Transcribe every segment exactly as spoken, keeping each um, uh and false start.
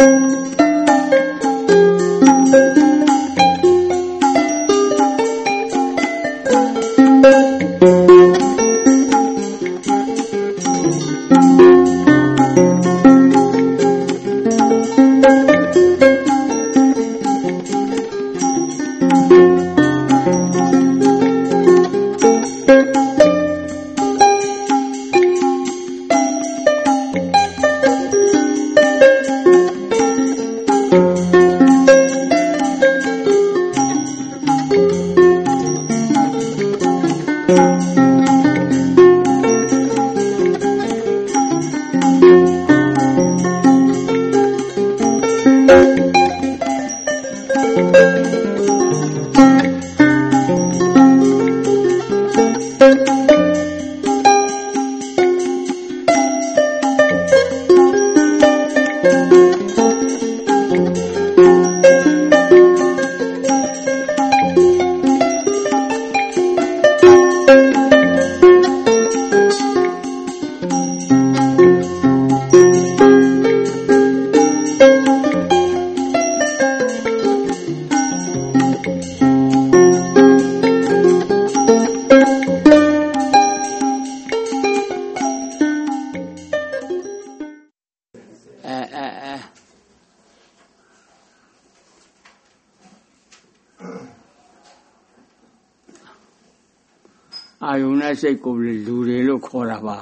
အာယုန်နဲ့စိတ်ကိုလူတွေလို့ခေါ်တာပါ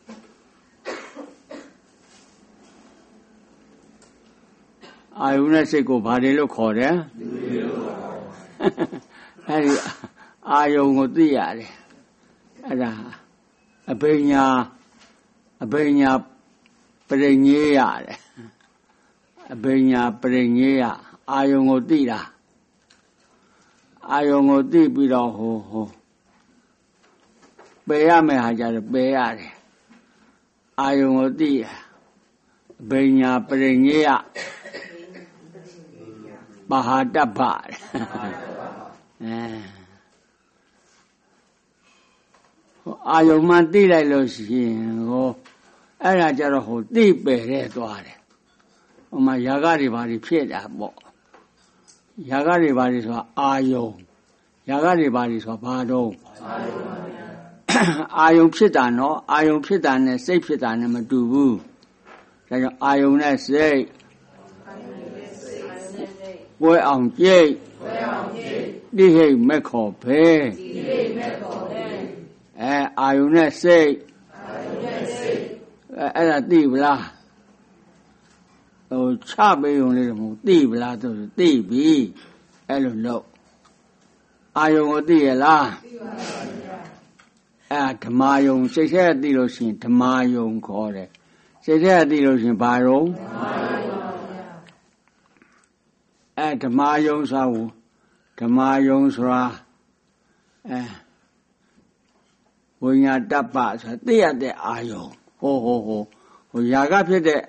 အာယုန်နဲ့စိတ်ကိုဘာတွေလို့ခေါ်တယ်လူတွေလို့ခေါ်တာအဲဒီအာယုန်ကိုသိရတယ်အဲ့ဒါအဘိညာအဘိညာပရိညေယတယ်အဘိညာပရိညေယအာယုန်ကိုသိတာအာယုန်ကိုသိပြီးတော့ဟိုဟိုပယ်ရမယ်ဟာကြတော့ပယ်ရတယ်အာယုံကိုသိရဘိညာပရိညေယပဟာတ္တပအဲဟိုအာယုံမှသိလိုက်လို့ရှိရင်ဟိုအဲ့ဒါကြတော့ဟိုသိပယ်တဲ့သွားတယ်ဟိုမှာယာကတွေဘာတွေဖြစ်တာပေါ့ယာကတွေဘာတွေဆိုတာအာယုံယာကတွေဘာတွေဆိုတာဘာတော့အာယုံအာယုံဖြစ်တာနော်အာယုံဖြစ်တာနဲ့စိတ်ဖြစ်တာနဲ့မတူဘူးဒါကြောင့်အာယုံနဲ့စိတ်ဝဲအောင်ကြိတ်ဝဲအောင်ကြိတ်တိဟိတ်မက်ခေါ်ဘဲတိဟိတ်မက်ခေါ်ဘဲအဲအာယုံနဲ့စိတ်အာယုံနဲ့စိတ်အဲအဲ့ဒါသိပလားဟိုချပေးုံလေးတော့မဟုတ်သိပလားဆိုသိပြီအဲ့လိုလို့အာယုံကိုသိရလားသိပါပါအဲဓမ္မယုံစိတ်ထဲသိလို့ရှိရင်ဓမ္မယုံခေါ်တယ်စိတ်ထဲသိလို့ရှိရင်ဘာယုံဓမ္မယုံပါဗျာအဲဓမ္မယုံဆိုဓမ္မယုံဆိုတာအဲဝိညာတ္တပဆိုတာသိရတဲ့အာယုံဟိုဟိုဟိုဟိုຢာကဖြစ်တဲ့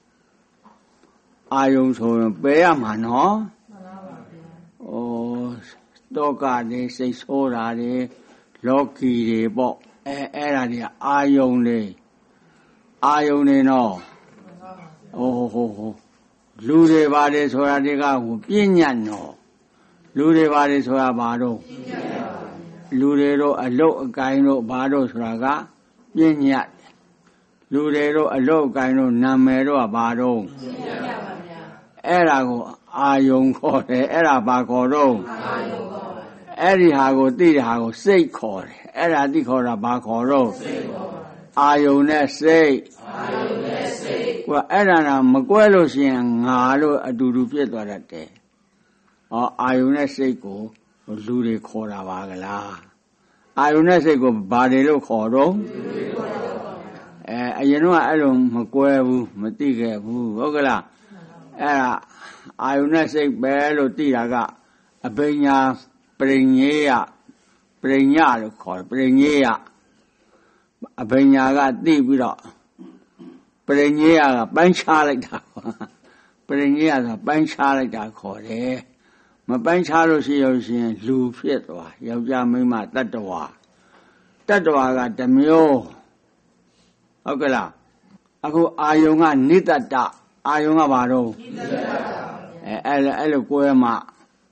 အာယုံဆိုရင်ပယ်ရမှာနော်မှန်ပါပါဗျာဩတောကတွေစိတ်ဆိုးတာတွေလောကီတွေပေါ့အဲအဲ့ဒါတွေကအာယုံတွေအာယုံတွေနော်ဟိုဟိုဟိုလူတွေပါတယ်ဆိုတာတွေကဟိုပြဉ္ညာနော်လူတွေပါတယ်ဆိုတာဘာတော့လူတွေတော့အလုတ်အကိုင်းတို့ဘာတော့ဆိုတာကပြဉ္ညာလူတွေတော့အလုတ်အကိုင်းတို့နာမည်တော့ဘာတော့အဲ့ဒါကိုအာယုံခေါ်တယ်အဲ့ဒါဘာခေါ်တော့အာယုံအဲ့ဒီဟာကိုသိတဲ့ဟာကိုစိတ်ခေါ်တယ်အဲ့ဒါသိခေါ်တာဘာခေါ်တော့စိတ်ခေါ်အာယုန်နဲ့စိတ်အာယုန်နဲ့စိတ်ကွာအဲ့ဒါကမကွဲလို့ရှိရင်ငါလို့အတူတူဖြစ်သွားတတ်တယ်ဟောအာယုန်နဲ့စိတ်ကိုလူတွေခေါ်တာပါကလားအာယုန်နဲ့စိတ်ကိုဘာတွေလို့ခေါ်တော့လူတွေခေါ်တာပါအဲအရင်တော့အဲ့လိုမကွဲဘူးမသိခဲ့ဘူးဟုတ်ကလားအဲ့ဒါအာယုန်နဲ့စိတ်ပဲလို့သိတာကအဘိညာပရိညေယပရိညလို့ခေါ်တယ်ပရိညေယအဘိညာကသိပြီးတော့ပရိညေယကပိုင်းခြားလိုက်တာပရိညေယဆိုပိုင်းခြားလိုက်တာခေါ်တယ်မပိုင်းခြားလို့ရှိလို့ရှိရင်လူဖြစ်သွားယောက်ျားမိန်းမတတ္တဝါတတ္တဝါကတစ်မျိုးဟုတ်ကလားအခုအာယုံကနိတ္တတအာယုံကဘာတော့အဲအဲ့အဲ့လိုကိုယ်မှာ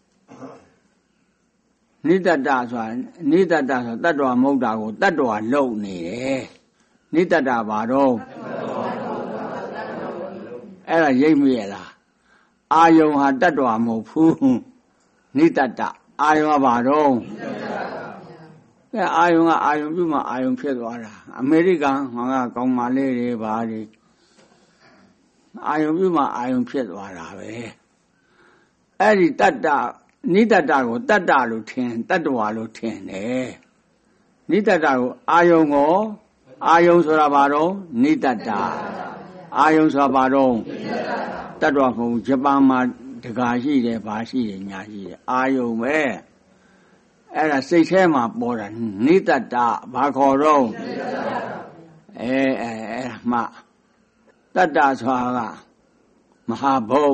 နိတ္တတဆိုတာနိတ္တတဆိုတတ္တဝမဟုတ်တာကိုတတ္တဝလုံနေတယ်နိတ္တတဘာတော့အဲ့ဒါရိပ်မိရလားအာယုံဟာတတ္တဝမဟုတ်ဘူးနိတ္တတအာယုံကဘာတော့အဲအာယုံကအာယုံပြုမှအာယုံဖြစ်သွားတာအမေရိကန်ဟောကကောင်းမလေးတွေဘာတွေအာယုံပြုမှအာယုံဖြစ်သွားတာပဲအဲ့ဒီတတ္တနိတ္တတကိုတတ္တလို့ထင်တတ္တဝါလို့ထင်တယ်နိတ္တတကိုအာယုံကိုအာယုံဆိုတာဘာတော့နိတ္တတအာယုံဆိုတာဘာတော့တတ္တဝါမဟုတ်ဂျပန်မှာတကာရှိတယ်ဘာရှိတယ်ညာရှိတယ်အာယုံပဲအဲ့ဒါစိတ်ထဲမှာပေါ်တာနိတ္တတဘာခေါ်တော့အဲအဲအဲ့မှတတ္တဆိုတာကမဟာဘုတ်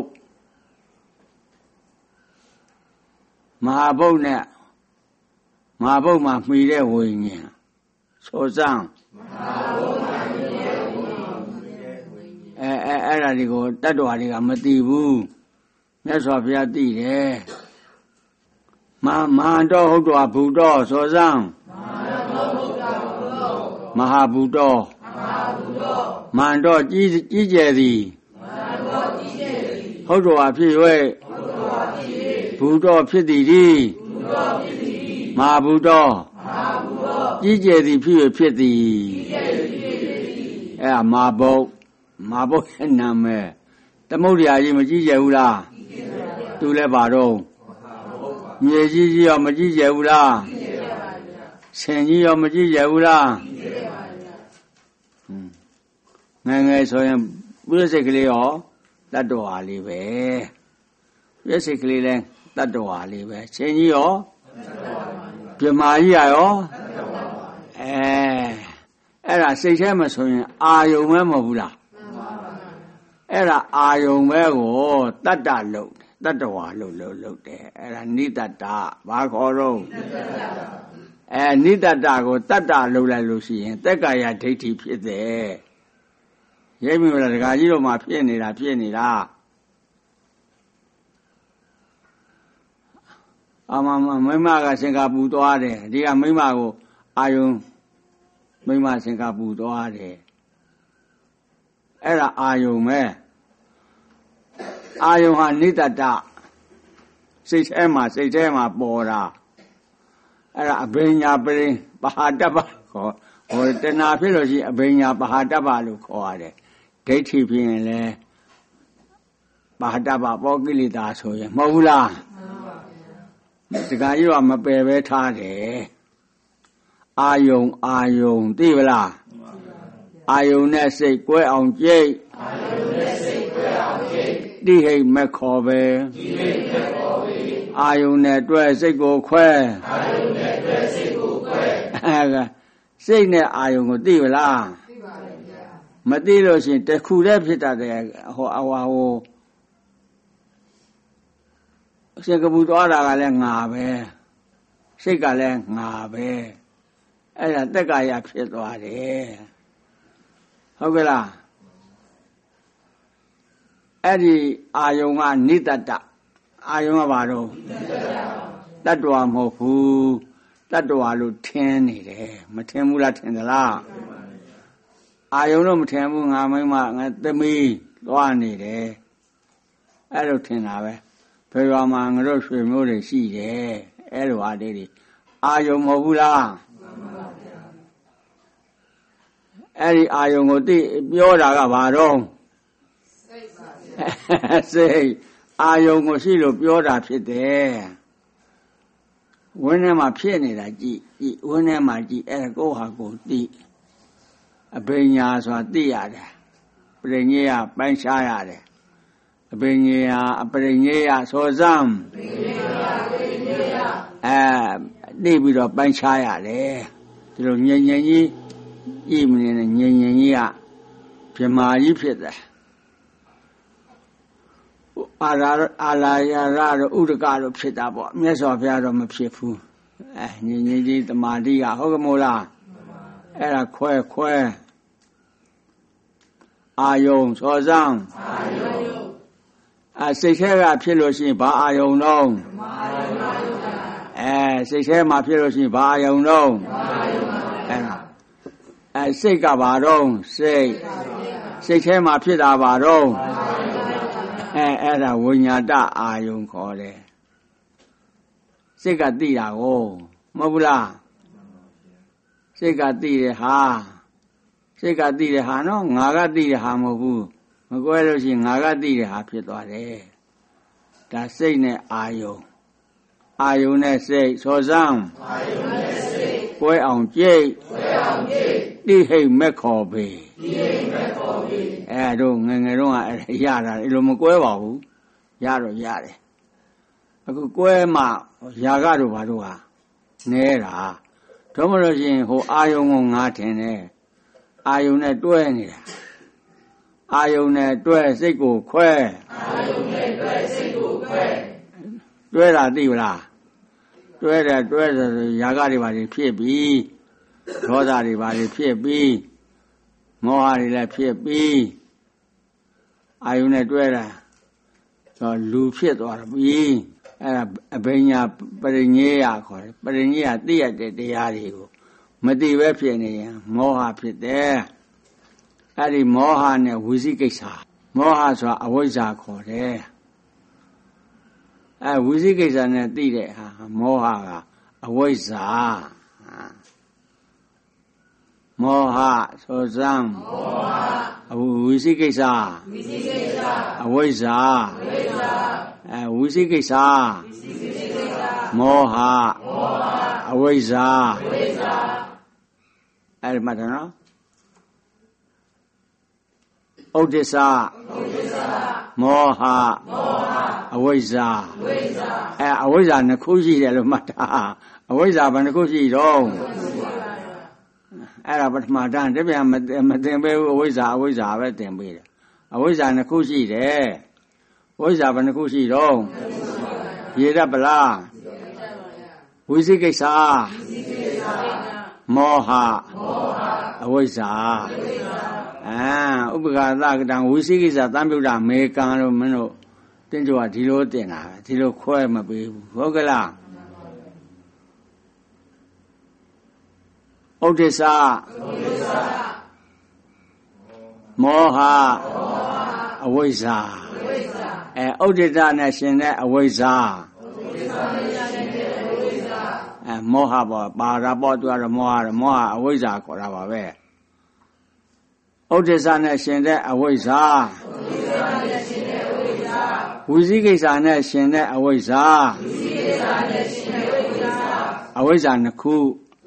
မဟာဘုတ်နဲ့မဟာဘုတ်မှာမှီတဲ့ဝိညာဉ်ဆိုစမ်းမဟာဘုတ်မှာမှီတဲ့ဝိညာဉ်အဲအဲအဲ့ဒါဒီကိုတတ္တဝါတွေကမသိဘူးမြတ်စွာဘုရားသိတယ်မမဟာတော်ဟုတ်တော်ဘုဒ္ဓဆိုစမ်းမဟာဘုဒ္ဓမဟာတော်ကြီးကြီးကျယ်သည်ဟုတ်တော်ဖြစ်၍ဘုဒ္ဓဖြစ်သည်ဒီမဟာဘုဒ္ဓကြီးကျယ်သည်ဖြစ်၍ဖြစ်သည်အဲမဟာဘုတ်မဟာဘုတ်ရဲ့နာမည်သမုဒ္ဒရာကြီးမကြီးကျယ်ဘူးလားသူလည်းပါတော့မြေကြီးကြီးရောမကြီးကျယ်ဘူးလားဆင်ကြီးရောမကြီးကျယ်ဘူးလားငယ်ငယ်ဆိုရင်ပြည့်စိတ်ကလေးရောတတ္တဝါလေးပဲပြည့်စိတ်ကလေးလဲတတ္တဝါလေးပဲဆင်ကြီးရောပြမာကြီးရောအဲအဲ့ဒါစိတ်ထဲမှာဆိုရင်အာယုံမဲမဟုတ်ဘူးလားအဲ့ဒါအာယုံမဲကိုတတ္တလို့တတ္တဝါလို့လို့လို့တယ်အဲ့ဒါနိတ္တတဘာခေါ်တော့အဲနိတ္တတကိုတတ္တလို့လိုက်လို့ရှိရင်သက်ကာယဒိဋ္ဌိဖြစ်တယ်ရိပ်မိမလားဒကာကြီးတို့မှာဖြစ်နေတာဖြစ်နေတာအမမမိမကစင်ကာပူသွားတယ်ဒီကမိမကိုအာယုံမိမစင်ကာပူသွားတယ်အဲ့ဒါအာယုံပဲအာယုံဟာနိတ္တတစိတ်ထဲမှာစိတ်ထဲမှာပေါ်တာအဲ့ဒါအဘိညာပရိပဟာတ္တပခေါ်ဟိုတဏှာဖြစ်လို့ရှိရင်အဘိညာပဟာတ္တပလို့ခေါ်ရတယ်ဒိဋ္ဌိဖြစ်ရင်လည်းပဟာတ္တပပောကိလေသာဆိုရင်မဟုတ်ဘူးလားဒီကကြီးကမပယ်ပဲထားတယ်အာယုံအာယုံသိပလားအာယုံနဲ့စိတ်ကွဲအောင်ကြိတ်အာယုံနဲ့စိတ်ကွဲအောင်ကြိတ်တိဟိတ်မခေါ်ပဲတိဟိတ်မခေါ်ပဲအာယုံနဲ့တွဲစိတ်ကိုခွဲအာယုံနဲ့တွဲစိတ်ကိုခွဲအဲစိတ်နဲ့အာယုံကိုသိပလားသိပါရဲ့ဗျာမသိလို့ရှိရင်တခုတည်းဖြစ်တတ်တယ်ဟောအဝါဟိုစင်ကာပူသွားတာကလည်းငါပဲစိတ်ကလည်းငါပဲအဲ့ဒါတက္ကာယဖြစ်သွားတယ်ဟုတ်ကဲ့လားအဲ့ဒီအာယုံကနိတ္တတအာယုံကဘာလို့တတ္တဝါမဟုတ်ဘူးတတ္တဝါလို့ထင်နေတယ်မထင်ဘူးလားထင်သလားအာယုံတော့မထင်ဘူးငါမိမငါသမီးသွားနေတယ်အဲ့လိုထင်တာပဲဖေရွာမှာငါတို့ရွှေမျိုးတွေရှိတယ်အဲ့လိုအားလေးတွေအာယုံမဟုတ်ဘူးလားအဲ့ဒီအာယုံကိုသိပြောတာကဘာတော့စိတ်ပါဗျာစိတ်အာယုံကိုရှိလို့ပြောတာဖြစ်တယ်ဝင်းထဲမှာဖြစ်နေတာကြည့်ကြည့်ဝင်းထဲမှာကြည့်အဲ့ဒါကိုယ့်ဟာကိုယ်သိအဘိညာဆိုတာသိရတယ်ပရိညေယပိုင်းခြားရတယ်အဘိညေယအပရိညေယဆိုစမ်းပရိညေယပရိညေယအဲသိပြီးတော့ပိုင်းခြားရတယ်ဒီလိုငြိမ်ငြိမ်ကြီးဤမင်းနဲ့ငြိမ်ငြိမ်ကြီးကပြမာကြီးဖြစ်တယ်အာရာအာလာယာရတို့ဥဒကတို့ဖြစ်တာပေါ့မြတ်စွာဘုရားတော့မဖြစ်ဘူးအဲငြိမ်ငြိမ်ကြီးတမာတိကဟုတ်ကမို့လားအဲ့ဒါခွဲခွဲအာယုံစောစမ်းအာအဲစိတ်ထဲကဖြစ်လို့ရှိရင်ဘာအာယုံတော့အဲစိတ်ထဲမှာဖြစ်လို့ရှိရင်ဘာအာယုံတော့အဲအဲစိတ်ကဘာတော့စိတ်စိတ်ထဲမှာဖြစ်တာဘာတော့အဲအဲ့ဒါဝိညာတအာယုံခေါ်တယ်စိတ်ကသိတာကိုမဟုတ်ဘူးလားစိတ်ကသိတယ်ဟာစိတ်ကသိတယ်ဟာနော်ငါကသိတယ်ဟာမဟုတ်ဘူးမကွဲလို့ရှိရင်ငါကသိတယ်ဟာဖြစ်သွားတယ်ဒါစိတ်နဲ့အာယုံအာယုံနဲ့စိတ်စောစမ်းအာယုံနဲ့စိတ်ကွဲအောင်ကြိတ်ကွဲအောင်ကြိတ်တိဟိတ်မက်ခေါ်ပေတိဟိတ်မက်ခေါ်ပေအဲတို့ငယ်ငယ်တော့အဲ့ရတာအဲ့လိုမကွဲပါဘူးရတော့ရတယ်အခုကွဲမှຢာကတို့ဘာတို့ဟာနဲတာတော့မလို့ရှိရင်ဟိုအာယုံကိုငါထင်တယ်အာယုံနဲ့တွဲနေတာအာယုံနဲ့တွဲစိတ်ကိုခွဲအာယုံနဲ့တွဲစိတ်ကိုခွဲတွဲတာသိမလားတွဲတယ်တွဲတယ်ຢာကတွေဘာတွေဖြစ်ပြီးဒေါသတွေဘာတွေဖြစ်ပြီးမောဟတွေလည်းဖြစ်ပြီးအာယုံနဲ့တွဲတာတော့လူဖြစ်သွားပြီအဲ့ဒါအဘိညာပရိညေယခေါ်တယ်ပရိညေယသိရတဲ့တရားတွေကိုမသိပဲဖြစ်နေရင်မောဟဖြစ်တယ်အဲ့ဒီမောဟနဲ့ဝိသိကိစ္စမောဟဆိုတာအဝိဇ္ဇာခေါ်တယ်အဲဝိသိကိစ္စနဲ့သိတဲ့ဟာမောဟကအဝိဇ္ဇာမောဟဆိုစမ်းမောဟအဝိသိကိစ္စဝိသိကိစ္စအဝိဇ္ဇာအဝိဇ္ဇာအဲဝိသိကိစ္စဝိသိကိစ္စမောဟမောဟအဝိဇ္ဇာအဝိဇ္ဇာအဲ့ဒီမှတ်တယ်နော်ဥဒိစ္စဥဒိစ္စမောဟမောဟအဝိဇ္ဇာအဝိဇ္ဇာအဲအဝိဇ္ဇာနှစ်ခုရှိတယ်လို့မှတ်တာအဝိဇ္ဇာဘယ်နှခုရှိတော့အဲ့ဒါပထမတန်းတပြန်မမသင်ပေးဘူးအဝိဇ္ဇာအဝိဇ္ဇာပဲသင်ပေးတယ်အဝိဇ္ဇာနှစ်ခုရှိတယ်ဝိဇ္ဇာဘယ်နှခုရှိတော့ရေတတ်ပလားဝိသိကိစ္စမောဟအဝိဇ္ဇာအာဥပက္ခသကတံဝိသိကိစ္စသံပြုတ်တာမေကံလို့မင်းတို့တင်းကြွားဒီလိုတင်တာဒီလိုခွဲမပေးဘူးဟုတ်ကလားဥဒိစ္စမောဟအဝိဇ္ဇာအဲဥဒိစ္စနဲ့ရှင်တဲ့အဝိဇ္ဇာအဲမောဟပေါ်ပါရပေါ်သူကတော့မောဟမောဟအဝိဇ္ဇာခေါ်တာပါပဲဥဒိစ္စနဲ့ရှင်တဲ့အဝိဇ္ဇာဝိသိကိစ္စနဲ့ရှင်တဲ့အဝိဇ္ဇာအဝိဇ္ဇာနှစ်ခု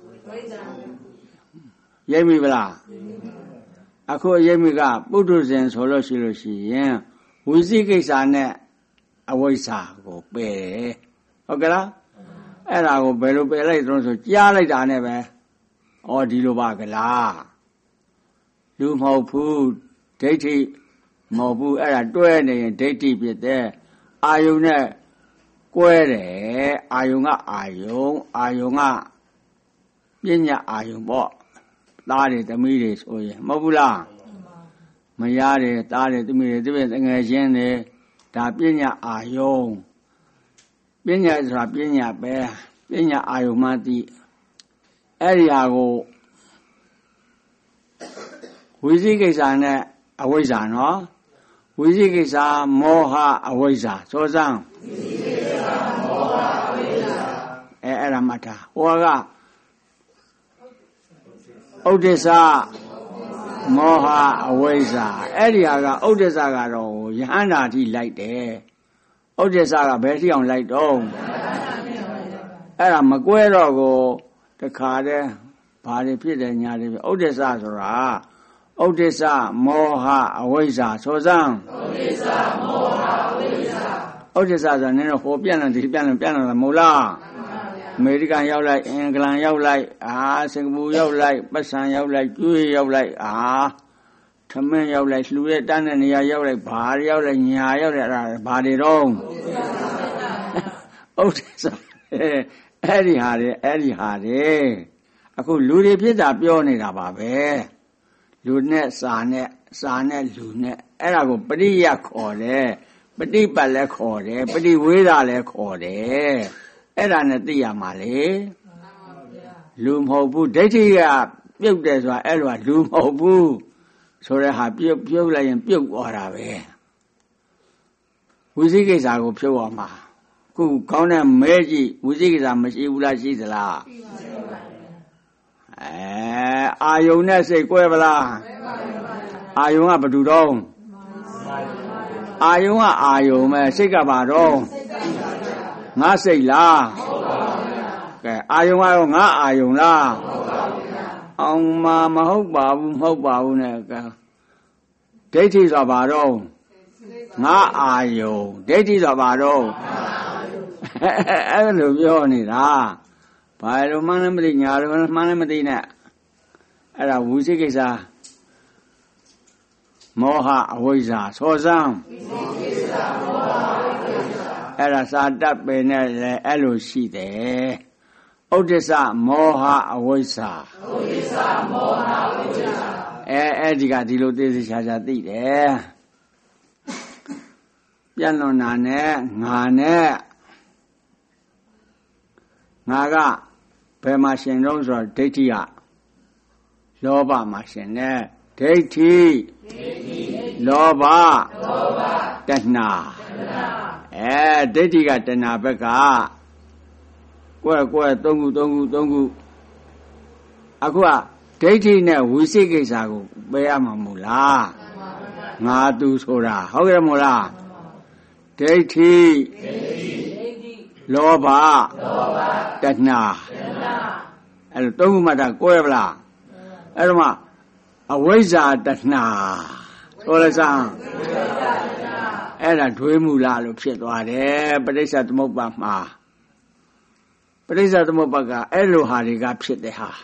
ရိပ်မိဗလားအခုရိပ်မိကပုထုဇဉ်ဆိုလို့ရှိလို့ရှိရင်ဝိသိကိစ္စနဲ့အဝိဇ္ဇာကိုပယ်တယ်ဟုတ်ကဲ့လားအဲ့ဒါကိုဘယ်လိုပယ်လိုက်သလဲဆိုကြားလိုက်တာနဲ့ပဲဩဒီလိုပါကလားလူမဟုတ်ဘူးဒိဋ္ဌိမဟုတ်ဘူးအဲ့ဒါတွဲနေရင်ဒိဋ္ဌိဖြစ်တဲ့အာယုန်နဲ့ကွဲတယ်အာယုန်ကအာယုန်အာယုန်ကပညာအာယုန်ပေါ့သားတွေသမီးတွေဆိုရင်မဟုတ်ဘူးလားမယားတွေသားတွေသမီးတွေသူပဲငယ်ချင်းတွေဒါပညာအာယုန်ပညာဆိုတာပညာပဲပညာအာယုန်မှသိအဲ့ဒီဟာကိုဝိသိကိစ္စနဲ့အဝိဇ္ဇာနော်ဝိသိကိစ္စမောဟအဝိဇ္ဇာစောစမ်းဝိသိကိစ္စမောဟအဝိဇ္ဇာအဲအဲ့ဒါမှတ်တာဟောကဥဒိစ္စမောဟအဝိဇ္ဇာအဲ့ဒီဟာကဥဒိစ္စကတော့ယဟန္တာတိလိုက်တယ်ဥဒိစ္စကဘယ်ထိအောင်လိုက်တော့အဲ့ဒါမကွဲတော့ကိုတခါတည်းဘာတွေဖြစ်တယ်ညာတွေဖြစ်ဥဒိစ္စဆိုတာဥဒိစ္စမောဟအဝိဇ္ဇာဆိုစမ်းဥဒိစ္စမောဟအဝိဇ္ဇာဥဒိစ္စဆိုနည်းတော့ဟိုပြန့်လာဒီပြန့်လာပြန့်လာမဟုတ်လားအမေရိကန်ရောက်လိုက်အင်္ဂလန်ရောက်လိုက်အာစင်ကာပူရောက်လိုက်ပတ်စံရောက်လိုက်ကျွေးရောက်လိုက်အာထမင်းရောက်လိုက်လှူတဲ့တန်းတဲ့နေရာရောက်လိုက်ဘာတွေရောက်လိုက်ညာရောက်လိုက်အဲ့ဒါဘာတွေတော့ဥဒိစ္စအဲ့ဒီဟာတွေအဲ့ဒီဟာတွေအခုလူတွေဖြစ်တာပြောနေတာပါပဲလူနဲ့စာနဲ့စာနဲ့လူနဲ့အဲ့ဒါကိုပရိယခေါ်တယ်ပฏิပတ်လည်းခေါ်တယ်ပฏิဝေဒလည်းခေါ်တယ်အဲ့ဒါနဲ့သိရမှာလေလူမဟုတ်ဘူးဒိဋ္ဌိကပြုတ်တယ်ဆိုတာအဲ့လိုကလူမဟုတ်ဘူးဆိုတဲ့ဟာပြုတ်ပြုတ်လိုက်ရင်ပြုတ်သွားတာပဲဝိသိကိစ္စကိုဖြုတ်အောင်မှာခုခေါင်းနဲ့မဲကြည့်ဝိသိကိစ္စမရှိဘူးလားရှိသလားရှိပါဘူးအဲအာယုန်နဲ့စိတ်ကွဲပလားအာယုန်ကဘယ်သူတော့အာယုန်ကအာယုန်ပဲစိတ်ကဘာတော့ငါစိတ်လားကဲအာယုန်ကတော့ငါအာယုန်လားအောင်မမဟုတ်ပါဘူးမဟုတ်ပါဘူးနဲ့ကဲဒိဋ္ဌိဆိုဘာတော့ငါအာယုန်ဒိဋ္ဌိဆိုဘာတော့အဲ့လိုပြောနေတာဘာလို့မှန်းလည်းမသိညာလို့မှန်းလည်းမသိနဲ့အဲ့ဒါဝိသိကိစ္စမောဟအဝိဇ္ဇာသောစံအဲ့ဒါစာတတ်ပင်နဲ့လည်းအဲ့လိုရှိတယ်ဥဒိစ္စမောဟအဝိဇ္ဇာဥဒိစ္စမောဟအဝိဇ္ဇာအဲအဲ့ဒီကဒီလိုသိသိချာချာသိတယ်ပြန့်လွန်တာနဲ့ငါနဲ့ငါကဘယ်မှာရှင်တော့ဆိုတော့ဒိဋ္ဌိကလောဘမှာရှင်တယ်ဒိဋ္ဌိလောဘတဏှာအဲဒိဋ္ဌိကတဏှာဘက်ကကွဲ့ကွဲ့သုံးခုသုံးခုသုံးခုအခုကဒိဋ္ဌိနဲ့ဝိသိကိစ္စကိုပယ်ရမှာမို့လားငါသူဆိုတာဟုတ်ကြမို့လားဒိဋ္ဌိလောဘတဏှာအဲ့လိုသုံးခုမှတာကွဲပလားအဲ့တော့မှအဝိဇ္ဇာတဏှာဆိုရစမ်းအဲ့ဒါဒွေးမှုလားလို့ဖြစ်သွားတယ်ပဋိစ္စသမုပ္ပါမှာပဋိစ္စသမုပ္ပါကအဲ့လိုဟာတွေကဖြစ်တဲ့ဟာ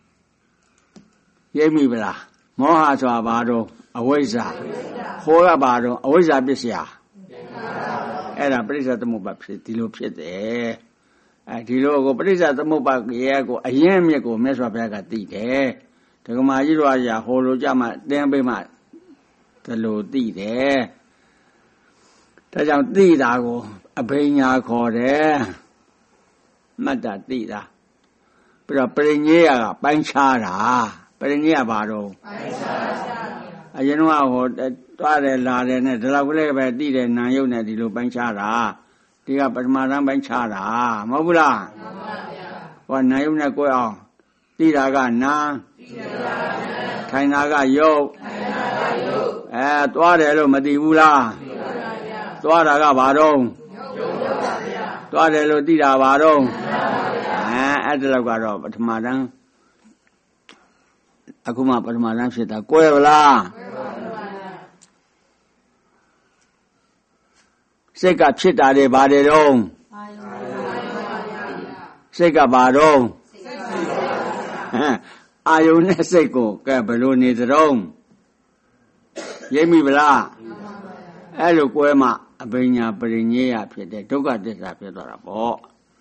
ရိပ်မိပလားမောဟဆိုတာဘာတော့အဝိဇ္ဇာခေါ်ရပါတော့အဝိဇ္ဇာပစ္စယအဲ့ဒါပဋိစ္စသမုပ္ပါဖြစ်ဒီလိုဖြစ်တယ်အဲဒီလိုကိုပဋိစ္စသမုပ္ပါရဲ့ကိုအရင်အမြစ်ကိုမြတ်စွာဘုရားကသိတယ်ဒကမာကြီးတို့အရာဟောလို့ကြမှာတင်းပေးမှဒီလိုသိတယ်ဒါကြောင့်သိတာကိုအဘိညာခေါ်တယ်မှတ်တာသိတာပြီးတော့ပရိညေယကပိုင်းခြားတာပရိညေယဘာတော့ပိုင်းခြားတာအရင်ကဟောတွားတယ်လာတယ်နဲ့ဒီလောက်ကလေးပဲသိတယ်နာယုတ်နဲ့ဒီလိုပိုင်းခြားတာဒီကပထမတန်းပိုင်းခြားတာမဟုတ်ဘူးလားမှန်ပါဗျာဟောနာယုတ်နဲ့ကိုယ်အောင်သိတာကနာထိုင်တာကယုတ်အဲသွားတယ်လို့မသိဘူးလားသွားတာကဘာတော့သွားတယ်လို့သိတာဘာတော့အဲအဲ့ဒါတော့ကတော့ပထမတန်းအခုမှပထမတန်းဖြစ်တာကွဲဗလားစိတ်ကဖြစ်တာတွေဘာတွေတော့စိတ်ကဘာတော့အာယုန်နဲ့စိတ်ကိုကဲဘယ်လိုနေသတုံးရိပ်မိဗလားအဲ့လိုကွဲမှအဘိညာပရိညေယဖြစ်တဲ့ဒုက္ခသစ္စာဖြစ်သွားတာပေါ့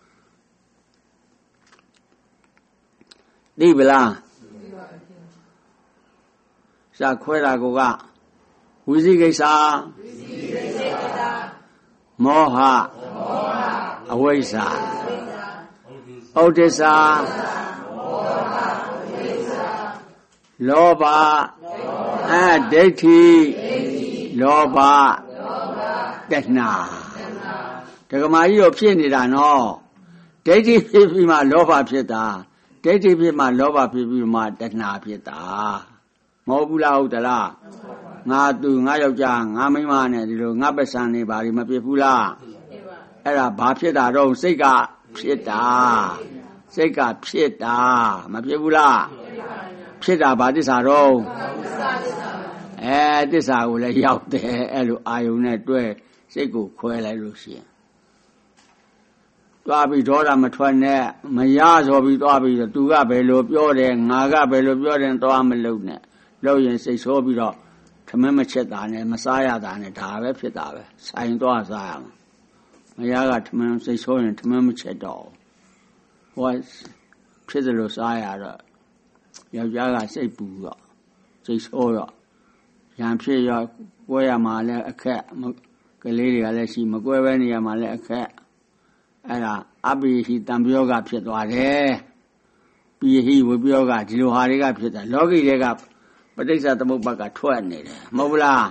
သိဗလားစာခွဲတာကဝိသိကိစ္စမောဟအဝိဇ္ဇာဥဒိစ္စလောဘအဲဒိဋ္ဌိလောဘတဏှာဒကမာကြီးတို့ဖြစ်နေတာနော်ဒိဋ္ဌိဖြစ်ပြီးမှလောဘဖြစ်တာဒိဋ္ဌိဖြစ်မှလောဘဖြစ်ပြီးမှတဏှာဖြစ်တာမဟုတ်ဘူးလားဟုတ်သလားငါသူငါယောက်ျားငါမိန်းမနဲ့ဒီလိုငါပစံနေပါလိမဖြစ်ဘူးလားအဲ့ဒါဘာဖြစ်တာတော့စိတ်ကဖြစ်တာစိတ်ကဖြစ်တာမဖြစ်ဘူးလားဖြစ်တာဘာသစ္စာတော့အဲသစ္စာကိုလည်းရောက်တယ်အဲ့လိုအာယုန်နဲ့တွဲစိတ်ကိုခွဲလိုက်လို့ရှိရင်တွားပြီးဒေါသမထွက်နဲ့မရဆိုပြီးတွားပြီးတော့သူကဘယ်လိုပြောတယ်ငါကဘယ်လိုပြောတယ်တွားမလုပ်နဲ့လုပ်ရင်စိတ်ဆိုးပြီးတော့ထမင်းမချက်တာနဲ့မစားရတာနဲ့ဒါပဲဖြစ်တာပဲဆိုင်သွားစားရမှာမရကထမင်းစိတ်ဆိုးရင်ထမင်းမချက်တော့ဟောဖြစ်တယ်လို့စားရတော့ယောက်ျားကစိတ်ပူတော့စိတ်ဆိုးတော့ရံဖြစ်ရောကွဲရမှာလည်းအခက်ကလေးတွေကလည်းရှိမကွဲပဲနေရမှာလည်းအခက်အဲ့ဒါအပိဟိတံပြောကဖြစ်သွားတယ်ပိဟိဝိပြောကဒီလိုဟာတွေကဖြစ်တာလောကီတွေကပဋိစ္စသမုပ္ပါကထွက်နေတယ်မဟုတ်လား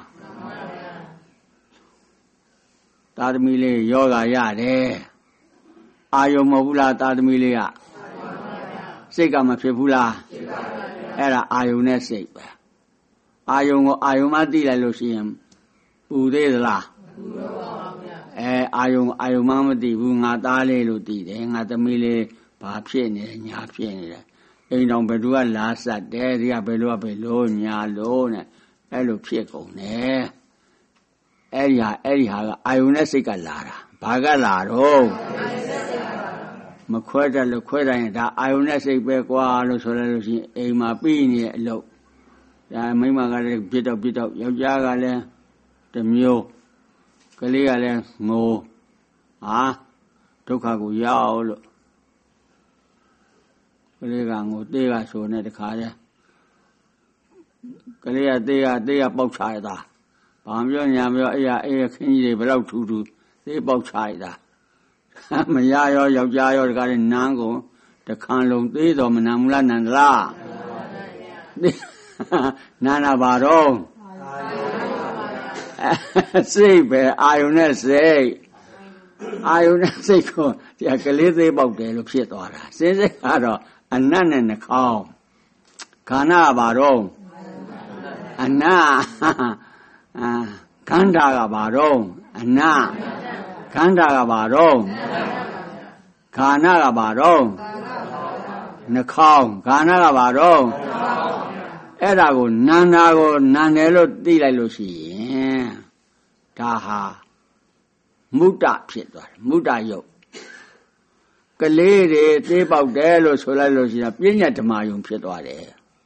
သာသမီလေးယောဂရတယ်အာယုံမဟုတ်ဘူးလားသာသမီလေးကစိတ်ကမဖြစ်ဘူးလားဖြစ်ပါဘူးအဲ့ဒါအာယုံနဲ့စိတ်ပဲအာယုံကိုအာယုံမှသိလိုက်လို့ရှိရင်ပူသေးသလားပူတော့ပါဗျာအဲအာယုံအာယုံမှမသိဘူးငါသားလေးလို့သိတယ်ငါသမီးလေးဘာဖြစ်နေလဲညာဖြစ်နေတယ်အိမ်တော်ဘယ်သူကလာဆက်တယ်ဒီကဘယ်လိုကဘယ်လိုညာလို့နဲ့အဲ့လိုဖြစ်ကုန်တယ်အဲ့ဒီဟာအဲ့ဒီဟာကအာယုန်နဲ့စိတ်ကလာတာဘာကလာတော့မခွဲတတ်လို့ခွဲတိုင်းဒါအာယုန်နဲ့စိတ်ပဲကွာလို့ဆိုလိုက်လို့ရှိရင်အိမ်မှာပြီးနေတဲ့အလုပ်ဒါမိမကလည်းပြစ်တော့ပြစ်တော့ယောက်ျားကလည်းတစ်မျိုးကလေးကလည်းငိုဟာဒုက္ခကိုရောက်လို့ကလေးကငိုတေးကဆိုနေတခါတည်းကလေးကတေးကတေးကပေါက်ချရတာဘာပြောညာပြောအေးအေးခင်းကြီးတွေဘယ်တော့ထူထူတေးပေါက်ချရတာမရရောယောက်ျားရောတခါတည်းနန်းကုန်တခါလုံးသေးတော်မနမူလားနန္ဒလားနာနာပါတော့စိတ်ပဲအာယုန်နဲ့စိတ်အာယုန်နဲ့စိတ်ကိုဒီကလေးသေးပေါက်တယ်လို့ဖြစ်သွားတာစင်းစိတ်ကတော့အနတ်နဲ့နှာခေါင်းခန္ဓာပါတော့အနတ်အာခန္ဓာကပါတော့အနတ်ခန္ဓာကပါတော့ခန္ဓာကပါတော့နှာခေါင်းခန္ဓာကပါတော့အဲ့ဒါကိုနန္နာကိုနန္တယ်လို့သိလိုက်လို့ရှိရင်ဒါဟာမုဒ္ဒဖြစ်သွားတယ်မုဒ္ဒယုတ်ကလေးတွေသေးပေါက်တယ်လို့ဆိုလိုက်လို့ရှိရင်ပြဉ္ညာဓမ္မယုံဖြစ်သွားတယ်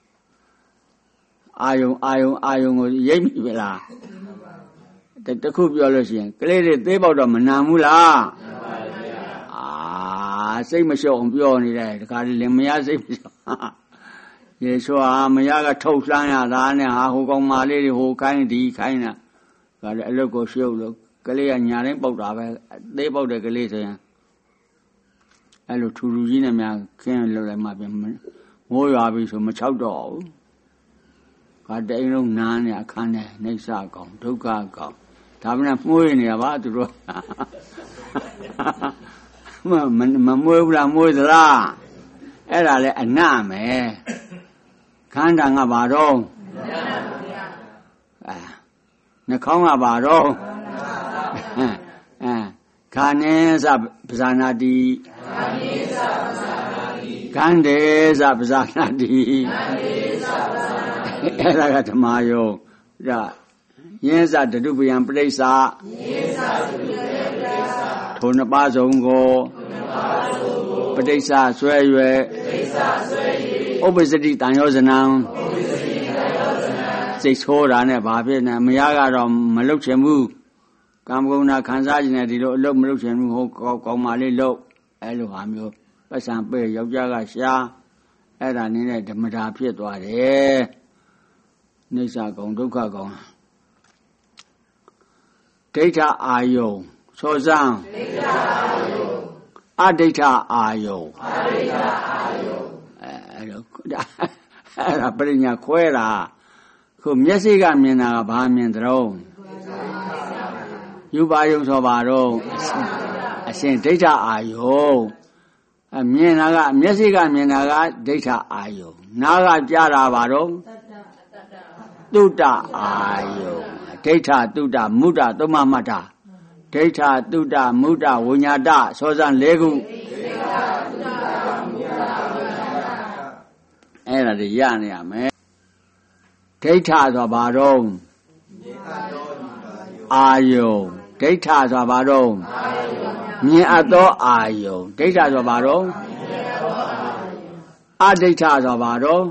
အာယုံအာယုံအာယုံကိုရိပ်မိပြီလားတခုပြောလို့ရှိရင်ကလေးတွေသေးပေါက်တော့မနာဘူးလားအာစိတ်မလျှော့အောင်ပြောနေတယ်ဒီခါလေးလင်မယားစိတ်မလျှော့ရေဆိုဟာမယားကထုတ်လှမ်းရတာနဲ့ဟာဟိုကောင်မလေးတွေဟိုခိုင်းဒီခိုင်းတာဒါလည်းအလုပ်ကိုရှုပ်လို့ကလေးကညာတိုင်းပေါက်တာပဲသေးပေါက်တဲ့ကလေးဆိုရင်အဲ့လိုထူထူကြီးနဲ့များခင်းလှုပ်လိုက်မှပြန်မိုးရွာပြီဆိုမချောက်တော့ဘူးကတိန်လုံးနားနေအခန်းနဲ့နှိစ္စကောင်ဒုက္ခကောင်ဒါမှမမှုရနေတာပါသူတို့မမမွေးဘူးလားမွေးသလားအဲ့ဒါလည်းအနတ်မယ်ခန္ဓာကဘာတော့အဲနှာခေါင်းကဘာတော့အဲခန္ဓေသပဇာနာတိခန္ဓေသပဇာနာတိအဲ့ဒါကဓမ္မယုံဒါယင်းစတတုပယံပဋိစ္စယင်းစတတုပယံပဋိစ္စထိုနှစ်ပါးစုံကိုပဋိစ္စဆွဲ၍ဥပ္ပစတိတန်ယောဇနံစိတ်ဆိုးတာနဲ့ဘာဖြစ်နေမရကတော့မလုတ်ချင်ဘူးကာမဂုဏ်နာခံစားခြင်းနဲ့ဒီလိုအလုပ်မလုပ်ချင်ဘူးဟိုကောင်းပါလေလို့အဲ့လိုဟာမျိုးပတ်စံပေးယောက်ျားကရှာအဲ့ဒါနည်းနဲ့ဓမ္မတာဖြစ်သွားတယ်နိစ္စကောင်ဒုက္ခကောင်ဒိဋ္ဌအာယုံသောစံဒိဋ္ဌအာယုံအဒိဋ္ဌအာယုံအဒိဋ္ဌအာယုံအဲ့လိုအဲ့ဒါပရိညာခွဲတာခုမျက်စိကမြင်တာကဘာမြင်သလဲယူပါယုံဆိုပါတော့အရှင်ဒိဋ္ဌအာယုံအမြင်တာကမျက်စိကမြင်တာကဒိဋ္ဌအာယုံနားကကြားတာပါတော့တုတ္တအာယုံဒိဋ္ဌတုတ္တမုဒ္ဒသုံးမမှတ်တာဒိဋ္ဌတုတ္တမုဒ္ဒဝိညာတသောစံ၄ခုအဲ့ဒါတွေရနေရမယ်ဒိဋ္ဌဆိုဘာတော့အာယုံဒိဋ္ဌဆိုဘာတော့မြင်အပ်သောအာယုံဒိဋ္ဌဆိုဘာတော့အဒိဋ္ဌဆိုဘာတော့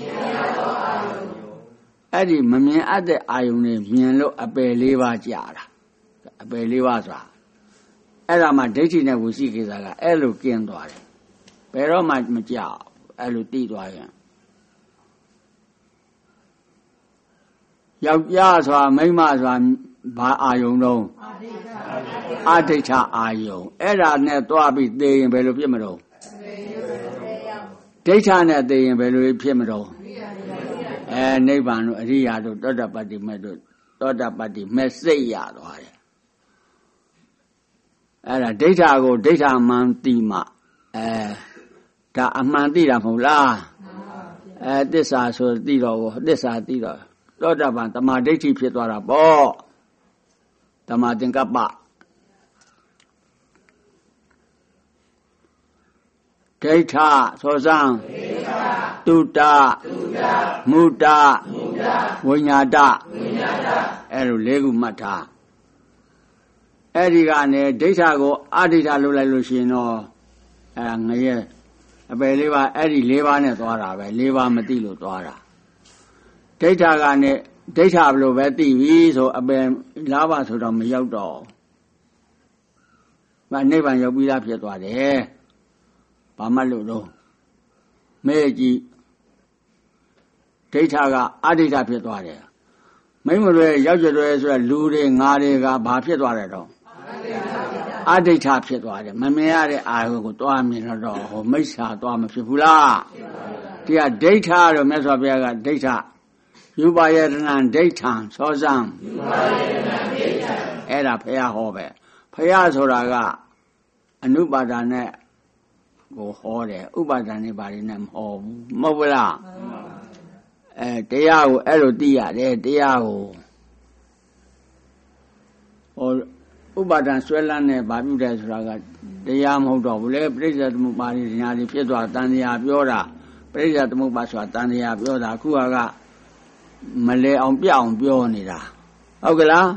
အဲ့ဒီမမြင်အပ်တဲ့အာယုန်နဲ့မြင်လို့အပယ်လေးပါးကြာတာအပယ်လေးပါးဆိုတာအဲ့ဒါမှဒိဋ္ဌိနဲ့ဝိသိကိစ္စကအဲ့လိုကျင်းသွားတယ်ဘယ်တော့မှမကြောက်အဲ့လိုတည်သွားရင်ယောက်ျားဆိုတာမိန်းမဆိုတာဘာအာယုံတော့အဋိဋ္ဌအာယုံအဲ့ဒါနဲ့သွားပြီးသိရင်ဘယ်လိုဖြစ်မလို့ဒိဋ္ဌနဲ့သိရင်ဘယ်လိုဖြစ်မလို့အဲနိဗ္ဗာန်တို့အရိယာတို့သောတာပတ္တိမေတို့သောတာပတ္တိမေစိတ်ရသွားတယ်အဲ့ဒါဒိဋ္ဌကိုဒိဋ္ဌမှန်သိမှအဲဒါအမှန်သိတာမဟုတ်လားအဲသစ္စာဆိုသိတော့သစ္စာသိတော့သောတာပန်တမာဒိဋ္ဌိဖြစ်သွားတာပေါ့တမာသင်္ကပ္ပဒိဋ္ဌသောစံတုတ္တမုတ္တဝိညာတအဲ့လိုလေးခုမှတ်ထားအဲ့ဒီကနေဒိဋ္ဌကိုအဋိဋ္ဌလုပ်လိုက်လို့ရှိရင်တော့အဲငရဲအပယ်လေးပါအဲ့ဒီလေးပါနဲ့သွားတာပဲလေးပါမသိလို့သွားတာဒိဋ္ဌကနေဒိဋ္ဌဘလို့ပဲသိပြီဆိုအပယ်လားပါဆိုတော့မရောက်တော့မနိဗ္ဗာန်ရောက်ပြီးသားဖြစ်သွားတယ်ဘာမှလို့တော့မဲကြည့်ဒိဋ္ဌကအဋိဋ္ဌဖြစ်သွားတယ်မိမတွေရောက်ကြတယ်ဆိုရလူတွေငါတွေကဘာဖြစ်သွားတယ်တော့အဋိဋ္ဌဖြစ်သွားတယ်မမြင်ရတဲ့အာယုကိုတွားမြင်တော့ဟိုမိစ္ဆာတွားမဖြစ်ဘူးလားဒီကဒိဋ္ဌတော့မြတ်စွာဘုရားကဒိဋ္ဌယူပါယတနံဒိဋ္ဌံသောစံယူပါယတနံဒိဋ္ဌံအဲ့ဒါဘုရားဟောပဲဘုရားဆိုတာကအနုပါဒာနဲ့ကိုဟောတယ်ဥပါဒာနဲ့ဘာတွေနဲ့မဟောဘူးမဟုတ်ဘူးလားအဲတရားကိုအဲ့လိုသိရတယ်တရားကိုဟိုဥပါဒံဆွဲလန်းနဲ့ဗာပြုတယ်ဆိုတာကတရားမဟုတ်တော့ဘူးလေပရိစ္ဆေသမုပ္ပါဒိညာတွေဖြစ်သွားတန်တရားပြောတာပရိစ္ဆေသမုပ္ပါဆိုတာတန်တရားပြောတာအခုကမလဲအောင်ပြအောင်ပြောနေတာဟုတ်ကလား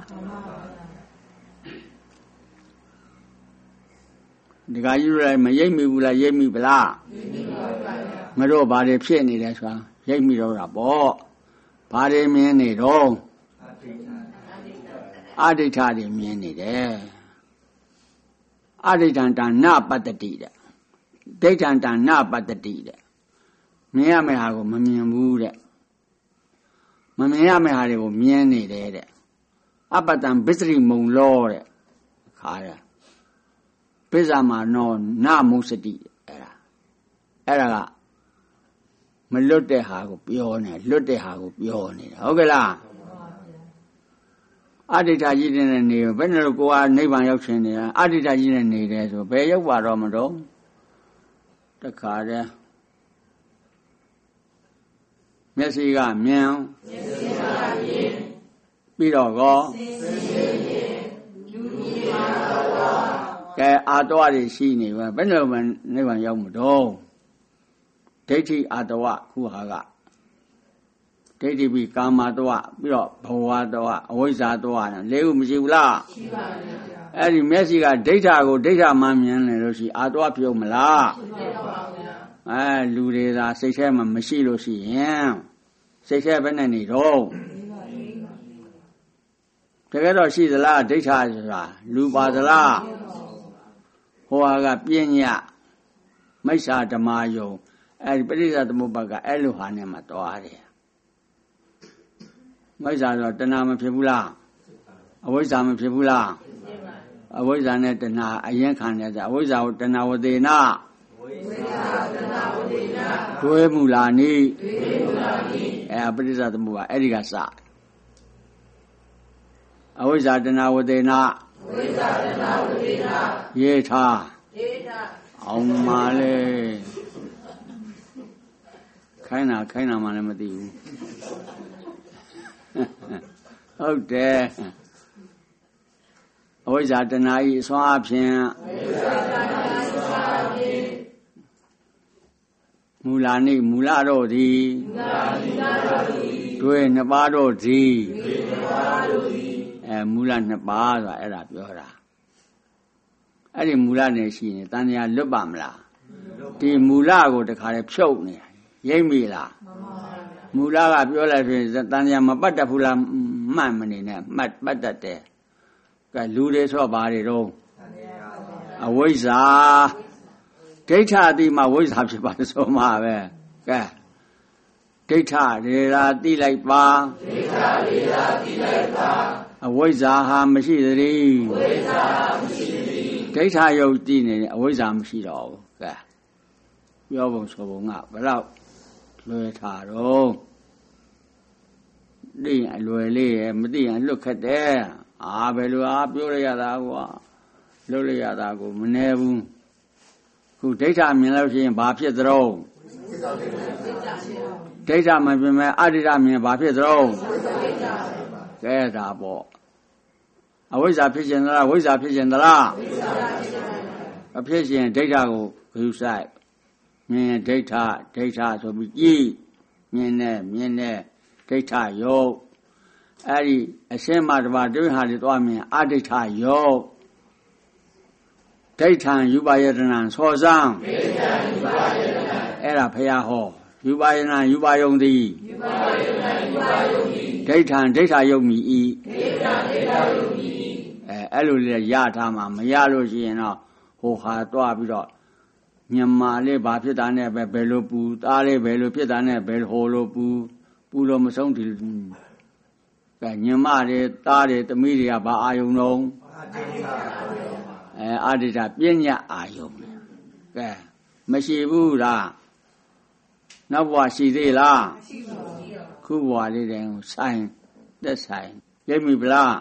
ဒီကကြီးတို့လည်းမရိပ်မိဘူးလားရိပ်မိပလားရိပ်မိပါဘူးငါတို့ဘာတွေဖြစ်နေလဲဆိုတာရိပ်မိတော့တာပေါ့ဘာတွေမြင်နေတော့အဋိဋ္ဌတွေမြင်နေတယ်အဋိဋ္ဌံတဏပတ္တိတဲ့ဒိဋ္ဌံတဏပတ္တိတဲ့မြင်ရမယ့်ဟာကိုမမြင်ဘူးတဲ့မမြင်ရမယ့်ဟာတွေကိုမြင်နေတယ်တဲ့အပတံပစ္စရိမုံလောတဲ့ခါရပစ္ဆာမနောနမုစတိအဲ့ဒါအဲ့ဒါကမလွတ်တဲ့ဟာကိုပြောနေလွတ်တဲ့ဟာကိုပြောနေတယ်ဟုတ်ကဲ့လားအဋ္ဌိဋ္ဌကြီးတဲ့နေဘယ်နဲ့လို့ကိုကနိဗ္ဗာန်ရောက်ရှင်နေတာအဋ္ဌိဋ္ဌကြီးနဲ့နေတယ်ဆိုဘယ်ရောက်ပါတော့မတော့တခါတည်းမျက်စိကမြင်မျက်စိကမြင်ပြီးတော့ကောလူကြီးပါတော့ကဲအာတဝတွေရှိနေပဲဘယ်နဲ့မှနိဗ္ဗာန်ရောက်မတော့ဒိဋ္ဌိအာတဝခုဟာကဒိဋ္ဌိပြီးကာမတဝပြီးတော့ဘဝတဝအဝိဇ္ဇာတဝနဲ့လေးခုမရှိဘူးလားရှိပါဘူးဗျာအဲ့ဒီမျက်စိကဒိဋ္ဌာကိုဒိဋ္ဌာမှမြင်နေလို့ရှိအာတဝပြုံးမလားရှိပါဘူးဗျာအဲလူတွေသာစိတ်ထဲမှာမရှိလို့ရှိရင်စိတ်ထဲဘယ်နဲ့နေတော့တကယ်တော့ရှိသလားဒိဋ္ဌာဆိုတာလူပါသလားဟိုဟာကပညာမိစ္ဆာဓမ္မယုံအဲဒီပရိစ္ဆာသမုပ္ပါကအဲ့လိုဟာနဲ့မှသွားတယ်မိစ္ဆာဆိုတဏှာမဖြစ်ဘူးလားအဝိဇ္ဇာမဖြစ်ဘူးလားအဝိဇ္ဇာနဲ့တဏှာအရင်ခံရကြအဝိဇ္ဇာကိုတဏှာဝသေနဝိဇ္ဇာတဏှာဝသေနဒွေမူလာနိဒွေမူလာနိအဲပရိစ္ဆာသမုပ္ပါအဲ့ဒီကစအဝိဇ္ဇာတဏှာဝသေနဝိဇ္ဇာတဏှာဝသေနယေထားယေထားအောင်ပါလေခိုင်းတာခိုင်းတာမှလည်းမသိဘူးဟုတ်တယ်အဝိဇ္ဇာတဏှာဤအစွမ်းအဖြင့်အဝိဇ္ဇာတဏှာဤအစွမ်းအဖြင့်မူလာနိမူလတို့သည်မူလာနိမူလတို့သည်တွေ့နှစ်ပါးတို့သည်တွေ့နှစ်ပါးတို့သည်အဲမူလနှစ်ပါးဆိုတာအဲ့ဒါပြောတာအဲ့ဒီမူလနေရှိရင်တန်တရားလွတ်ပါမလားဒီမူလကိုတခါလေဖြုတ်နေရိပ်မိလားမူလကပြောလိုက်ဆိုရင်တန်တရားမပတ်တတ်ဘူးလားမှတ်မနေနဲ့မှတ်ပတ်တတ်တယ်ကဲလူတွေဆိုပါတွေတော့အဝိဇ္ဇာဒိဋ္ဌာတိမှာဝိဇ္ဇာဖြစ်ပါဆိုမှာပဲကဲဒိဋ္ဌရေရာတိလိုက်ပါဒိဋ္ဌရေရာတိလိုက်ပါအဝိဇ္ဇာဟာမရှိသည်အဝိဇ္ဇာမရှိသည်ဒိဋ္ဌယုတ်တည်နေအဝိဇ္ဇာမရှိတော့ဘူးကဲပြောပုံဆိုပုံကဘယ်တော့လွယ်ထားတော့သိရင်အလွယ်လေးရမသိရင်လွတ်ခတ်တယ်အာဘယ်လိုအားပြောရရတာကွာလုပ်ရရတာကိုမနေဘူးခုဒိဋ္ဌမြင်လို့ရှိရင်ဘာဖြစ်သလဲဒိဋ္ဌမမြင်မဲ့အဋ္ဌိတမြင်ဘာဖြစ်သလဲကဲဒါပေါ့အဝိဇ္ဇာဖြစ်ခြင်းသလားဝိဇ္ဇာဖြစ်ခြင်းသလားဝိဇ္ဇာဖြစ်ခြင်းအဖြစ်ခြင်းဒိဋ္ဌကိုဂရုစိုက်မြင်ဒိဋ္ဌဒိဋ္ဌဆိုပြီးကြည့်မြင်နဲ့မြင်နဲ့ဒိဋ္ဌယုတ်အဲ့ဒီအရှင်းမတပါတွင်ဟာတွေသွားမြင်အဒိဋ္ဌယုတ်ဒိဋ္ဌံယူပါယတနာသောစံဒိဋ္ဌံယူပါယတနာအဲ့ဒါဖရာဟောယူပါယနာယူပါယုံသည်ယူပါယနာယူပါယုံသည်ဒိဋ္ဌံဒိဋ္ဌယုတ်မီဤဒိဋ္ဌံဒိဋ္ဌယုတ်မီအဲအဲ့လိုလေရထားမှာမရလို့ရှိရင်တော့ဟိုဟာတွားပြီးတော့မြန်မာလေးဘာဖြစ်တာနဲ့ပဲဘယ်လိုပူသားလေးဘယ်လိုဖြစ်တာနဲ့ဘယ်ဟိုလိုပူပူလို့မဆုံးဒီကဲညမတွေသားတွေသမီးတွေကဘာအာယုံလုံးအဲအာဒိဋ္ဌပညာအာယုံကဲမရှိဘူးလားနောက်ဘဝရှိသေးလားမရှိပါဘူးခုဘဝလေးတည်းဆိုင်သက်ဆိုင်ရိပ်မိဗလား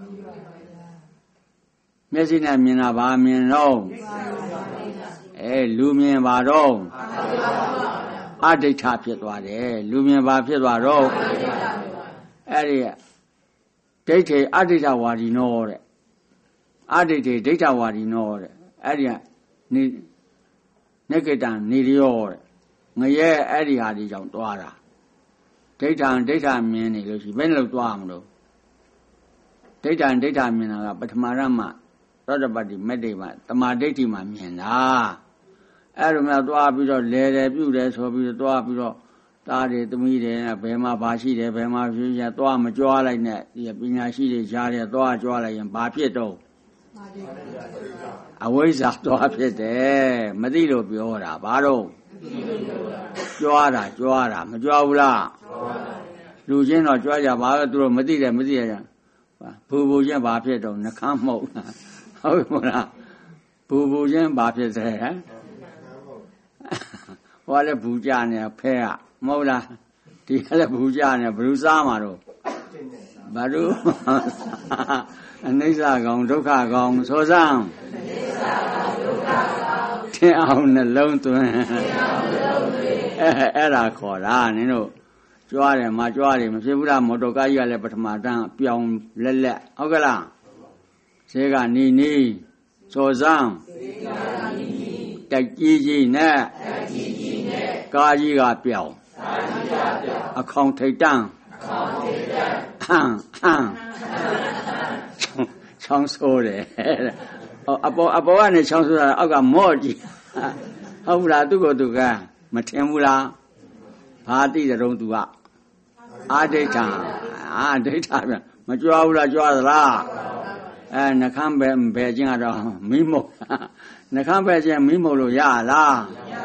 မျက်စိနဲ့မြင်တာဘာမြင်တော့အဲလူမြင်ပါတော့အဒိဋ္ဌဖြစ်သွားတယ်လူမြင်ပါဖြစ်သွားတော့အဲ့ဒီဒိဋ္ဌိအဒိဋ္ဌဝါဒီနောတဲ့အဒိဋ္ဌိဒိဋ္ဌဝါဒီနောတဲ့အဲ့ဒီကနေနေကတံနေရောတဲ့ငရဲအဲ့ဒီဟာဒီကြောင့်တွားတာဒိဋ္ဌံဒိဋ္ဌမြင်နေလို့ရှိဘယ်နဲ့လို့တွားမလို့ဒိဋ္ဌံဒိဋ္ဌမြင်တာကပထမရမသောတပတ္တိမက်တိမှာတမာဒိဋ္ဌိမှာမြင်တာအဲ့လိုမျိုးတွားပြီးတော့လဲတယ်ပြုတယ်ဆိုပြီးတော့တွားပြီးတော့သားတွေသမီးတွေဘယ်မှာဘာရှိတယ်ဘယ်မှာဖြစ်ရတွားမကြွားလိုက်နဲ့ဒီပညာရှိတွေရှားတယ်တွားကြွားလိုက်ရင်ဘာဖြစ်တော့အဝိဇ္ဇာတွားဖြစ်တယ်မသိလို့ပြောတာဘာတော့ကြွားတာကြွားတာမကြွားဘူးလားလူချင်းတော့ကြွားကြပါပဲသူတို့မသိတယ်မသိရကြဘူဘူချင်းဘာဖြစ်တော့နှခမ်းမှုတ်ဟုတ်မလားဘူဘူချင်းဘာဖြစ်တဲ့ဟမ်ဟောလည်းဘူးကြနေဖဲကမဟုတ်လားဒီကလည်းဘူးကြနေဘယ်လိုစားမှာတော့ဘာလို့အနိစ္စကောင်ဒုက္ခကောင်ဆိုစမ်းအနိစ္စကောင်ဒုက္ခကောင်ထင်အောင်နှလုံးသွင်းထင်အောင်နှလုံးသွင်းအဲအဲ့ဒါခေါ်တာနင်တို့ကြွားတယ်မကြွားတယ်မဖြစ်ဘူးလားမော်တော်ကားကြီးကလည်းပထမတန်းပြောင်းလက်လက်ဟုတ်ကလားဈေးကနီနီဆိုစမ်းဈေးကနီနီတက်ကြီးကြီးနဲ့တက်ကြီးကြီးနဲ့ကားကြီးကပြောင်းကားကြီးကပြောင်းအခေါင်ထိတ်တန်းအခေါင်ထိတ်တန်းဟမ်ဟမ်ချောင်းဆိုးတယ်အပေါ်အပေါ်ကနေချောင်းဆိုးတာအောက်ကမော့ကြည့်ဟုတ်ဘူးလားသူ့ကိုသူကမထင်ဘူးလားဘာသိတဲ့တုံးသူကအာဒိဋ္ဌအာဒိဋ္ဌပြန်မကြွားဘူးလားကြွားသလားအဲနှခမ်းပဲဘယ်ချင်းကတော့မိမုတ်နှခမ်းပဲချင်းမိမုတ်လို့ရလား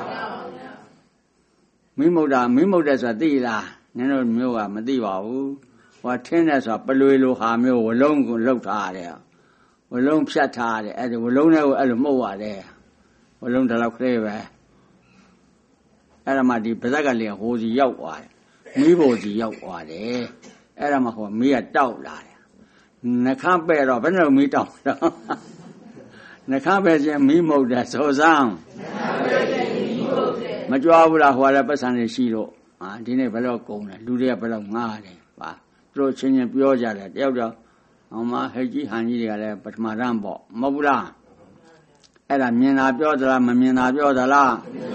မိမုတ်တာမိမုတ်တယ်ဆိုတာသိလားနင်တို့မျိုးကမသိပါဘူးဟောထင်းတယ်ဆိုတာပလွေလိုဟာမျိုးဝလုံးကိုလှုပ်ထားတယ်ဝလုံးဖြတ်ထားတယ်အဲ့ဒီဝလုံးနဲ့ကိုအဲ့လိုမှုတ်ရတယ်ဝလုံးတလောက်ကလေးပဲအဲ့ဒါမှဒီပါဇက်ကလေးဟိုစီရောက်သွားတယ်မီးဖို့စီရောက်သွားတယ်အဲ့ဒါမှဟိုမီးကတောက်လာတယ်နှခမ်းပဲ့တော့ဘယ်နဲ့မီးတောက်တော့နှခမ်းပဲ့ချင်းမီးမှုတ်တယ်ဆိုစမ်းမကြွားဘူးလားဟိုလည်းပတ်စံနေရှိတော့ဟာဒီနေ့ဘယ်တော့ကုန်တယ်လူတွေကဘယ်တော့ငားတယ်ပါသူတို့ချင်းချင်းပြောကြတယ်တယောက်တော့ဟောမဟိတ်ကြီးဟန်ကြီးတွေကလည်းပထမရမ်းပေါ့မဟုတ်ဘူးလားအဲ့ဒါမြင်တာပြောသလားမမြင်တာပြောသလား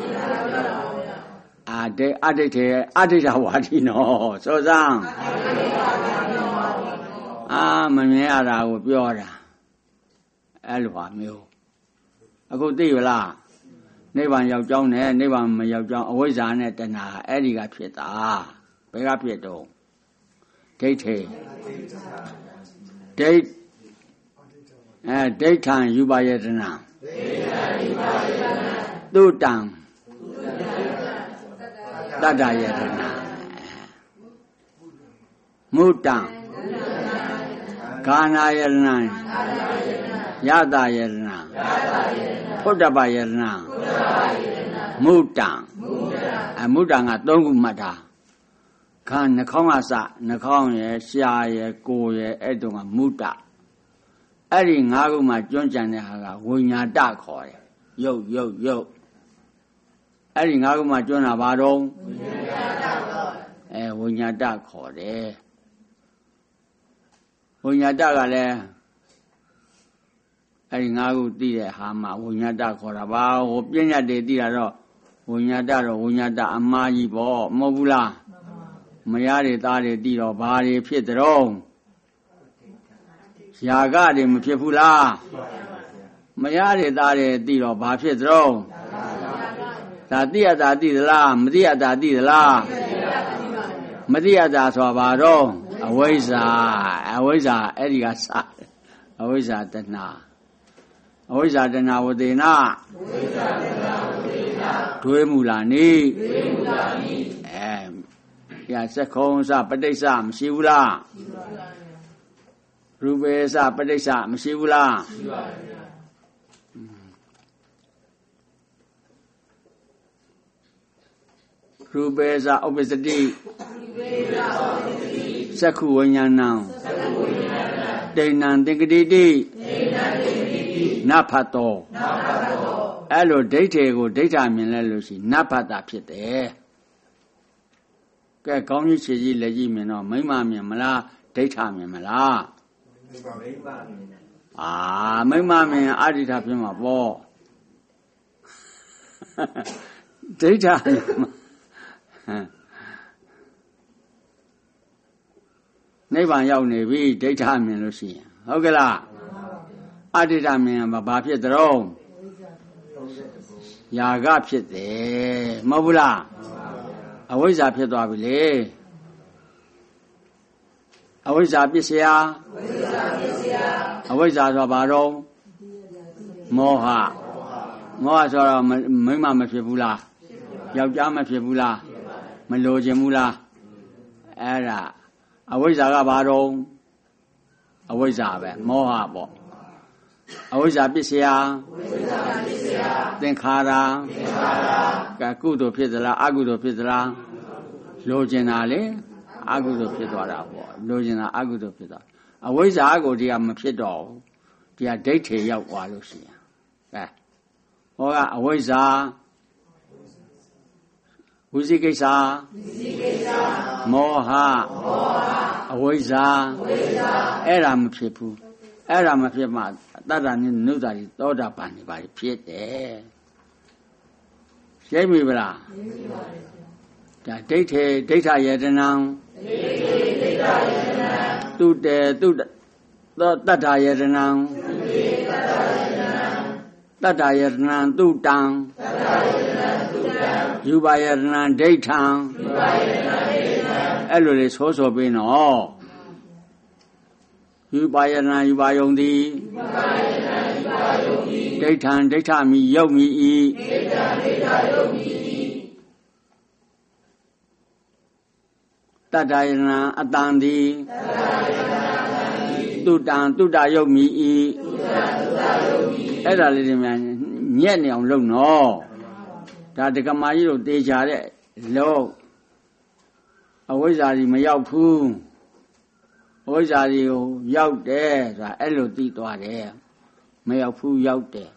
အာဒေအဒိဋ္ဌေအဒိဋ္ဌဝါဒီနော်ဆိုစမ်းအာမမြင်ရတာကိုပြောတာအဲ့လိုပါမျိုးအခုသိရလားနိဗ္ဗာန်ရောက်ကြောင်းနဲ့နိဗ္ဗာန်မရောက်ကြောင်းအဝိဇ္ဇာနဲ့တဏှာအဲ့ဒီကဖြစ်တာဘယ်ကဖြစ်တော့ဒိဋ္ဌိဒိဋ္အဲဒိဋ္ဌံယူပါယတနာဒိဋ္ဌံယူပါယတနာတုတံတတ္တယတနာဟ Mudang Kana Yerna Yada Yerna Pudaba Yerna Mudang and Mudang at Dongumata Kan Nakongasa Nakong Shia Go Edunga Muda Adding Aguma Jonjanaga Winyada Koi Yo Yo Yo Adding Aguma Jona Barong Winyada Koi Winyada Adding Agu Dia Hama Winyada Koraba or Pinya de Dia Winyada Winyada Amaji Bo Mobula Mayari Tari Dio Bari Pietro Yagadi Mupula Mayari Tari Dio Ba Pietro Tadia Dadi La Madia Dadi La Madia da Swabaro Aweza Aweza Ediasa Aweza Dana Aweza Dana Wadena Tuemulani Ya Sekonsa Padesa Msivula Rubesa Padesa Msivula Rubesa Obesity Saku Wanyana Denan Dingadi Napato Allo Date go data Milalusi Napata Pite Cái con như chỉ là gì mà nó mấy mà mình mà la đấy thà mình mà la à mấy mà mình ai đi thà mình mà bỏ đấy thà mấy bạn giàu này vì đấy thà mình là gì ok là ai đi thà mình mà bà biết đâu nhà gà biết đấy mà不啦 အဝိဇ္ဇာဖြစ်သွားပြီလေအဝိဇ္ဇာပစ္စယအဝိဇ္ဇာဆိုဘာတော့မောဟမောဟဆိုတော့မိမမဖြစ်ဘူးလားယောက်ျားမဖြစ်ဘူးလားမလိုချင်ဘူးလားအဲ့ဒါအဝိဇ္ဇာကဘာတော့အဝိဇ္ဇာပဲမောဟပေါ့အဝိဇ္ဇာပစ္စယသင်္ခါရကကုသိုလ်ဖြစ်သလားအကုသိုလ်ဖြစ်သလားလိုချင်တာလေအကုသိုလ်ဖြစ်သွားတာပေါ့လိုချင်တာအကုသိုလ်ဖြစ်သွားအဝိဇ္ဇာကိုဒီကမဖြစ်တော့ဘူးဒီကဒိဋ္ဌိရောက်သွားလို့ရှိရင်အဲဟောကအဝိဇ္ဇာဝိသိကိစ္စမောဟအဝိဇ္ဇာအဲ့ဒါမဖြစ်ဘူးအဲ့ဒါမဖြစ်မှတတ္တနိနုဿာတိသောတာပန်နေပါဖြစ်တယ်ရှင်းပြီဗလားရှင်းပြီပါဗျာဒါဒိဋ္ဌိဒိဋ္ဌယတနံဒိဋ္ဌိဒိဋ္ဌယတနံတုတေတုသောတတ္တယတနံတုတေတတ္တယတနံတတ္တယတနံတုတံတတ္တယတနံတုတံယူပါယတနံဒိဋ္ဌံယူပါယတနံဒိဋ္ဌံအဲ့လိုလေဆိုဆိုပြီးနော်ယူပါယနာယူပါယုံသည်ယူပါယနာယူပါယုံသည်ဒိဋ္ဌံဒိဋ္ဌမိယုတ်မိဤဒိဋ္ဌံဒိဋ္ဌယုတ်မိဤတတ္တယနာအတန်သည်တတ္တယနာအတန်သည်တုတံတုတ္တယုတ်မိဤတုတံတုတ္တယုတ်မိအဲ့ဒါလေးတွေများညက်နေအောင်လုပ်နော်ဒါတက္ကမကြီးတို့တေချာတဲ့လုံးအဝိဇ္ဇာကြီးမရောက်ဘူးဝိဇ္ဇာတွေကိုရောက်တယ်ဆိုတာအဲ့လိုသိသွားတယ်မရောက်ဘူးရောက်တယ်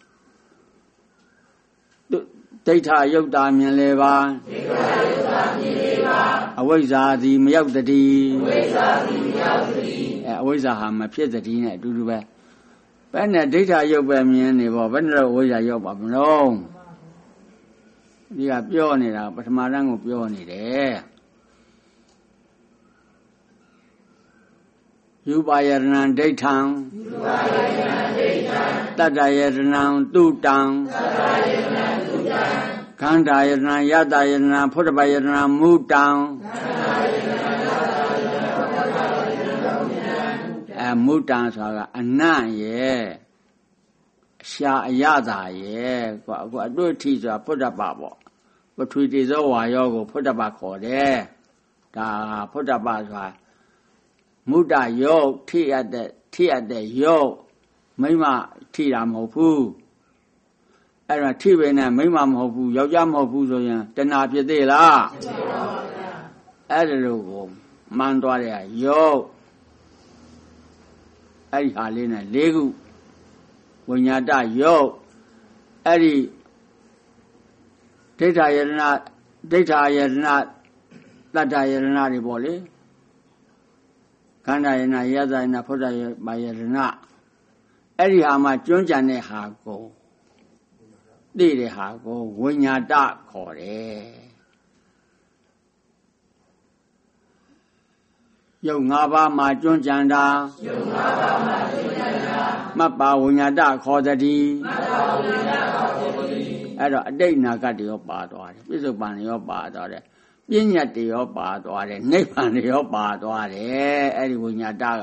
ဒိဋ္ဌယုတ်တာမြင်လေပါဒိဋ္ဌယုတ်တာမြင်လေပါအဝိဇ္ဇာသည်မရောက်တည်းအဝိဇ္ဇာသည်မရောက်တည်းအဲအဝိဇ္ဇာဟာမဖြစ်တည်းနဲ့အတူတူပဲဘယ်နဲ့ဒိဋ္ဌယုတ်ပဲမြင်နေပေါ့ဘယ်နဲ့တော့ဝိဇ္ဇာရောက်ပါမလို့ဒီကပြောနေတာပထမတန်းကိုပြောနေတယ်ယူပါယတနံဒိဋ္ဌံယူပါယတနံဒိဋ္ဌံတတ္တယတနံတုတံတတ္တယတနံတုတံခန္ဓာယတနံယတယတနံဖုတ္တပယတနံမုတံခန္ဓာယတနံယတယတနံဖုတ္တပယတနံမုတံအဲမုတံဆိုတာကအနံ့ရဲ့အရှာအရသာရဲ့ကွာအခုအတွေ့အထိဆိုတာဖုတ္တပပေါ့ပထဝီတေဇောဝါယောကိုဖုတ္တပခေါ်တယ်ဒါဖုတ္တပဆိုတာမုဒ္ဒယုတ်ထိအပ်တဲ့ထိအပ်တဲ့ယုတ်မိမထိတာမဟုတ်ဘူးအဲ့ဒါထိပဲနဲ့မိမမဟုတ်ဘူးယောက်ျားမဟုတ်ဘူးဆိုရင်တဏှာဖြစ်သေးလားဖြစ်ပါဘူးဗျာအဲ့ဒါလို့ကိုမှန်သွားတဲ့ယုတ်အဲ့ဒီဟာလေးနဲ့၄ခုဝိညာတယုတ်အဲ့ဒီဒိဋ္ဌာယရဏဒိဋ္ဌာယရဏတတ္တယရဏတွေပေါ့လေခန္ဓာယရဏယသယရဏဖုဒ္ဓယပါယရဏအဲ့ဒီဟာမှာကျွမ်းကြံတဲ့ဟာကိုသိတဲ့ဟာကိုဝိညာတခေါ်တယ်ယုတ်၅ပါးမှာကျွမ်းကြံတာယုတ်၅ပါးမှာကျွမ်းကြံတာမပ္ပါဝိညာတခေါ်တည်းမပ္ပါဝိညာတခေါ်တည်းအဲ့တော့အတိတ်နာဂတ်တွေရောပါသွားတယ်ပြစ္ဆုတ်ပံတွေရောပါသွားတယ်ပညာတွေရောပါသွားတယ်နိဗ္ဗာန်တွေရောပါသွားတယ်အဲ့ဒီဝိညာတက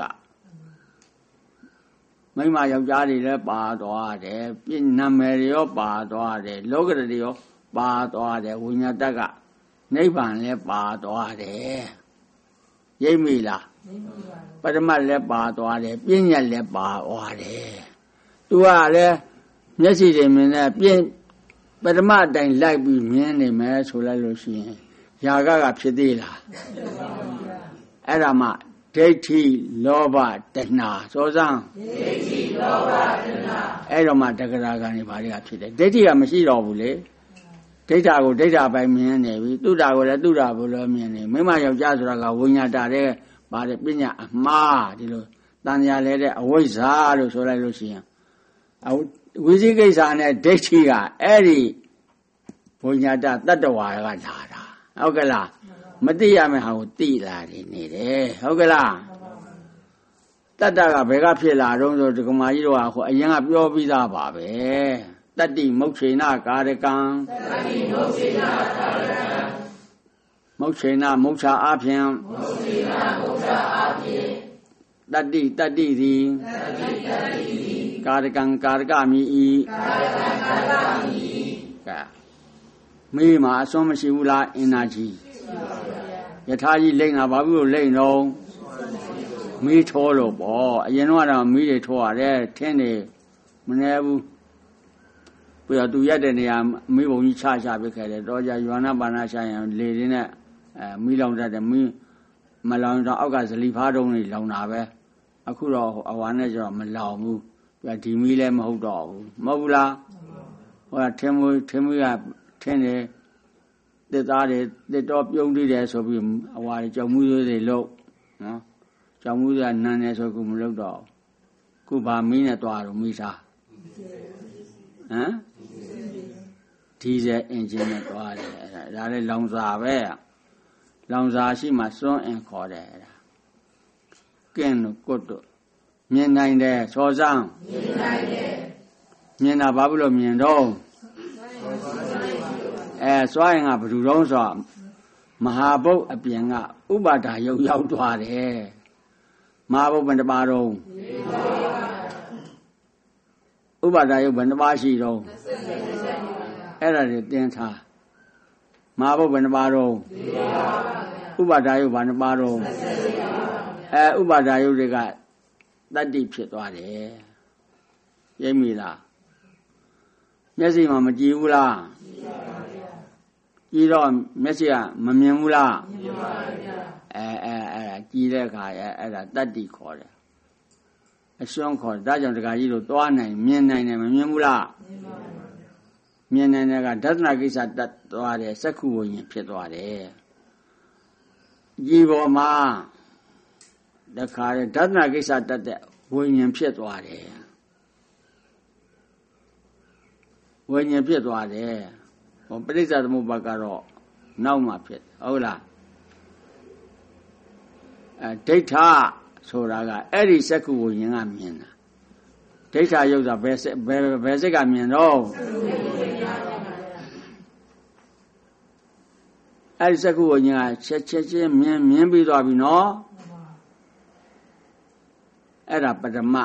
မိမယောက်ျားတွေလည်းပါသွားတယ်ပြည့်နာမည်တွေရောပါသွားတယ်လောကတွေရောပါသွားတယ်ဝိညာတကနိဗ္ဗာန်လည်းပါသွားတယ်ရိပ်မိလားပရမတ်လည်းပါသွားတယ်ပညာလည်းပါသွားတယ်သူကလည်းမျက်စိတွေမြင်တဲ့ပြင်းပရမတ်အတိုင်းလိုက်ပြီးမြင်နေမယ်ဆိုလိုက်လို့ရှိရင်ຢာကကဖြစ်သေးလားအဲ့ဒါမှဒိဋ္ဌိလောဘတဏှာစောစမ်းဒိဋ္ဌိလောဘတဏှာအဲ့တော့မှတက္ကရာကံတွေဘာတွေကဖြစ်တယ်ဒိဋ္ဌိကမရှိတော့ဘူးလေဒိဋ္ဌာကိုဒိဋ္ဌာပိုင်မြင်နေပြီတုဒ္ဓကိုလည်းတုဒ္ဓဘုလိုမြင်နေမိမယောက်ျားဆိုတာကဝိညာတာတဲ့ဗါတဲ့ပညာအမှားဒီလိုတန်ညာလဲတဲ့အဝိဇ္ဇာလို့ဆိုလိုက်လို့ရှိရင်ဝိသိကိစ္စနဲ့ဒိဋ္ဌိကအဲ့ဒီဝိညာတတတ္တဝါကလာတာဟုတ်ကလားမသိရမယ့်ဟာကိုသိလာနေတယ်ဟုတ်ကလားတတ္တကဘယ်ကဖြစ်လာတော့ဆိုဒကမာကြီးတို့ကဟိုအရင်ကပြောပြီးသားပါပဲတတ္တိမုတ်ခေနကာရကံတတ္တိမုတ်ခေနကာရကံမုတ်ခေနမုတ်ချာအဖြင့်မုတ်ခေနမုတ်ချာအဖြင့်တတ္တိတတ္တိသည်တတ္တိတတ္တိသည်ကာရကံကာရကမိဤကာရကံကာရကမိဤကဲမေးမှာအစွမ်းမရှိဘူးလားအင်နာကြီးယထာကြီးလိမ့်တာဘာဖြစ်လို့လိမ့်တော့မီးထိုးလို့ပေါ့အရင်တော့မီးတွေထိုးရတယ်ထင်းနေမနေဘူးပြီးတော့သူရက်တဲ့နေရာမီးပုံကြီးချချပစ်ခဲ့တယ်တော့ကြရွာနာပါနာရှာရင်လေရင်းနဲ့အဲမီးလောင်တတ်တယ်မီးမလောင်တော့အောက်ကဇလီဖားတုံးတွေလောင်တာပဲအခုတော့အဝါနဲ့ကျတော့မလောင်ဘူးပြီးဒီမီးလည်းမဟုတ်တော့ဘူးမဟုတ်ဘူးလားဟိုကထင်းမွေးထင်းမွေးကထင်းနေတစ်သားတွေတစ်တော့ပြုံးတည်တယ်ဆိုပြီးအဝါတွေကြောင်မှုတွေလို့နော်ကြောင်မှုတွေကနန်းနေဆိုခုမလုပ်တော့ခုဗာမီးနဲ့သွားတော့မီးစားဟမ်ဒီဇယ်အင်ဂျင်နဲ့သွားတယ်အဲ့ဒါဒါလည်းလောင်စာပဲလောင်စာရှိမှစွန်းအင်ခေါ်တယ်အဲ့ဒါကင်းတို့ကွတ်တို့မြင်နိုင်တယ်စောစမ်းမြင်နိုင်တယ်မြင်တာဘာဖြစ်လို့မြင်တော့အဲစွာရင်ကဘယ်သူတုံးဆိုမဟာဘုတ်အပြင်ကဥပါဒါယုတ်ရောက်သွားတယ်မဟာဘုတ်ဘယ်နှပါတော့ဥပါဒါယုတ်ဘယ်နှပါရှိတော့အဲ့ဒါတွေတင်းထားမဟာဘုတ်ဘယ်နှပါတော့ဥပါဒါယုတ်ဘယ်နှပါတော့အဲဥပါဒါယုတ်တွေကတတ္တိဖြစ်သွားတယ်ရိပ်မိလားမျက်စိမှာမကြည့်ဘူးလားကြည့်တော့မျက်စိကမမြင်ဘူးလားမြင်ပါဗျာအဲအဲအဲကြည့်တဲ့အခါအဲအဲ့ဒါတတ္တိခေါ်တယ်အစွမ်းခေါ်ဒါကြောင့်ဒကာကြီးတို့သွားနိုင်မြင်နိုင်တယ်မမြင်ဘူးလားမြင်ပါဗျာမြင်နိုင်တဲ့ကဒသနာကိစ္စတတ်သွားတယ်စက္ခုဝိညာဉ်ဖြစ်သွားတယ်ဒီပေါ်မှာတခါဒသနာကိစ္စတတ်တဲ့ဝိညာဉ်ဖြစ်သွားတယ်ဝိညာဉ်ဖြစ်သွားတယ်ဟောပရိစ္ဆသမုပ္ပါကတော့နောက်မှဖြစ်ဟုတ်လားအဲဒိဋ္ဌဆိုတာကအဲ့ဒီစက္ခုဝိညာဉ်ကမြင်တာဒိဋ္ဌယုတ်တာဘယ်ဘယ်ဘယ်စိတ်ကမြင်တော့အဲ့ဒီစက္ခုဝိညာဉ်ကချက်ချက်ချင်းမြင်မြင်ပြီးသွားပြီနော်အဲ့ဒါပထမ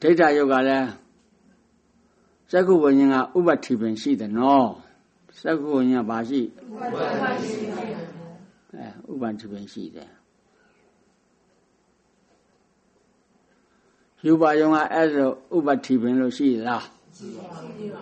ဒိဋ္ဌယုတ်ကလည်းစက္ခုဝိညာဉ်ကဥပတိပင်ရှိတယ်နော်စက္ခုဝိညာဉ်ဘာရှိဥပတိရှိတယ်အဲဥပတိပင်ရှိတယ်ယူပါယုံကအဲ့လိုဥပတိပင်လို့ရှိလားရှိပါဘူး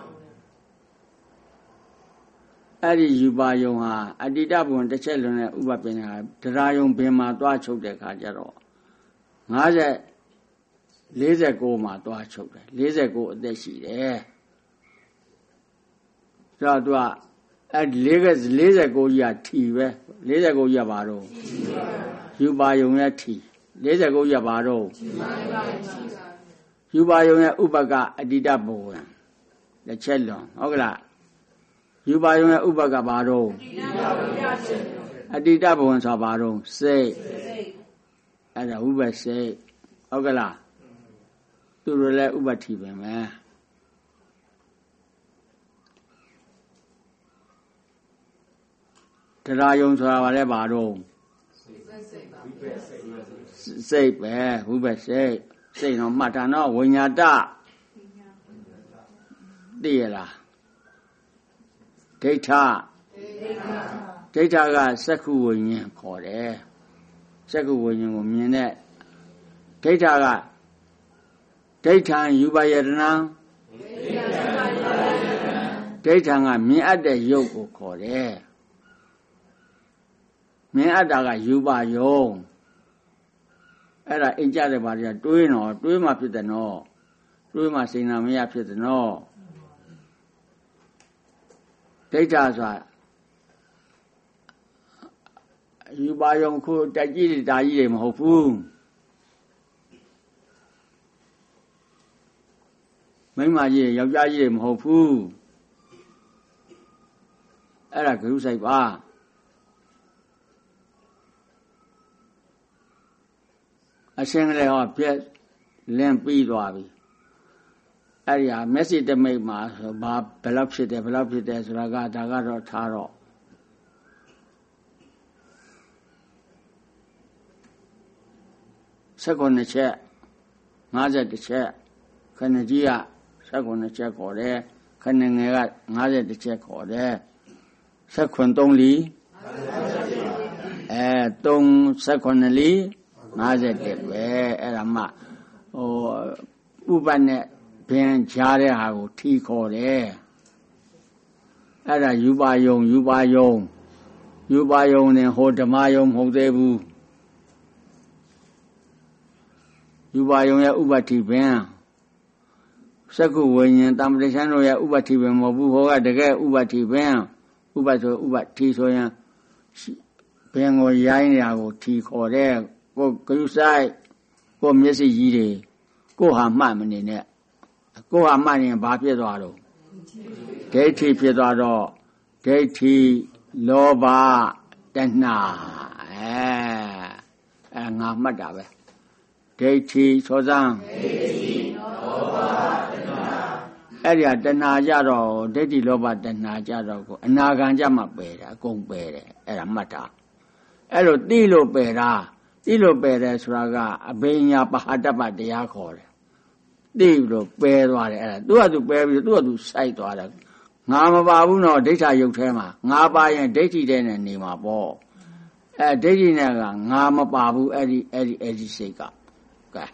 အဲ့ဒီယူပါယုံဟာအတ္တိတဘုံတစ်ချက်လုံးနဲ့ဥပပင်ဟာတရားယုံဘင်မှာသွားချုပ်တဲ့ခါကျတော့၅၀ ၄၉မှာသွားချုပ်တယ်၄၉အသက်ရှိတယ်ဆိုတော့သူကအဲ့၄၉ကြီးကထီပဲ၄၉ကြီးကဘာတော့ယူပါယုံရဲ့ထီ၄၉ကြီးကဘာတော့ယူပါယုံရဲ့ဥပကအတ္တိတဘုံတစ်ချက်လုံးဟုတ်ကလားယူပါယုံရဲ့ဥပကဘာတော့အတ္တိတဘဝံဆိုဘာတော့စိတ်အဲ့ဒါဥပစိတ်ဟုတ်ကလားသူတို့လည်းဥပတိပဲမယ်တရားယုံဆိုတာဘာလဲဘာတော့စိတ်ပဲဥပစိတ်စိတ်တော့မှတ်တာနော်ဝိညာတသိရလားဒိဋ္ဌဒိဋ္ဌကစက္ခုဝိညာဉ်ခေါ်တယ်စက္ခုဝိညာဉ်ကိုမြင်တဲ့ဒိဋ္ဌကဒိဋ္ဌံယူပါယတနာဒိဋ္ဌံကမြင်အပ်တဲ့ရုပ်ကိုခေါ်တယ်မြင်အပ်တာကယူပါယုံအဲ့ဒါအင်ကြတဲ့ဘာတွေကတွေးတော့တွေးမှဖြစ်တယ်နော်တွေးမှစိန်နာမရဖြစ်တယ်နော်ဒိဋ္ဌာဆိုတာယူပါယုံခုတက်ကြီးတွေတာကြီးတွေမဟုတ်ဘူးမိန်းမကြီးယောက်ျားကြီးတွေမဟုတ်ဘူးအဲ့ဒါဂရုစိုက်ပါအရှင်းကလေးဟောပြက်လင်းပြီးသွားပြီအဲ့ဒီဟာမျက်စိတမိတ်မှာဆိုဘာဘယ်လောက်ဖြစ်တယ်ဘယ်လောက်ဖြစ်တယ်ဆိုတာကဒါကတော့ထားတော့၁၉ချက်၅၁ချက်ခဏကြီးက၁၉ချက်ခေါ်တယ်ခဏငယ်က၅၁ချက်ခေါ်တယ်၁၉သုံးလီအဲ၃၁၉လီ၅၁ပဲအဲ့ဒါမှဟိုဥပနဲ့ဘင်ကြားတဲ့ဟာကိုထီခေါ်တယ်အဲ့ဒါယူပါယုံယူပါယုံယူပါယုံနဲ့ဟိုဓမ္မယုံမဟုတ်သေးဘူးယူပါယုံရဲ့ဥပတိပင်စက္ခုဝိညာဉ်တမ္ပတိချမ်းတို့ရဲ့ဥပတိပင်မဟုတ်ဘူးဟောကတကယ်ဥပတိပင်ဥပဆိုဥပတိဆိုရင်ဘင်ကိုရိုင်းနေတာကိုထီခေါ်တယ်ကိုဂရုစိုက်ကိုမျက်စိကြီးတွေကိုဟာမှတ်မနေနဲ့ကိုဟာမှတ်ရင်ဘာဖြစ်သွားတော့ဒိဋ္ဌိဖြစ်သွားတော့ဒိဋ္ဌိလောဘတဏှာအဲအဲငါမှတ်တာပဲဒိဋ္ဌိသောစံဒိဋ္ဌိလောဘတဏှာအဲ့ဒီတဏှာကြတော့ဒိဋ္ဌိလောဘတဏှာကြတော့ကိုအနာဂံကြမှာပယ်တယ်အကုန်ပယ်တယ်အဲ့ဒါမှတ်တာအဲ့လိုသိလို့ပယ်တာသိလို့ပယ်တယ်ဆိုတာကအဘိညာပဟာတ္တပတရားခေါ်တယ်သိလို့ပယ်သွားတယ်အဲ့ဒါသူ့ဟာသူပယ်ပြီးသူ့ဟာသူစိုက်သွားတယ်ငါမပါဘူးနော်ဒိဋ္ဌာယုတ်ထဲမှာငါပါရင်ဒိဋ္ဌိတဲ့နဲ့နေမှာပေါ့အဲဒိဋ္ဌိနဲ့ကငါမပါဘူးအဲ့ဒီအဲ့ဒီအဲ့ဒီစိတ်ကကဲ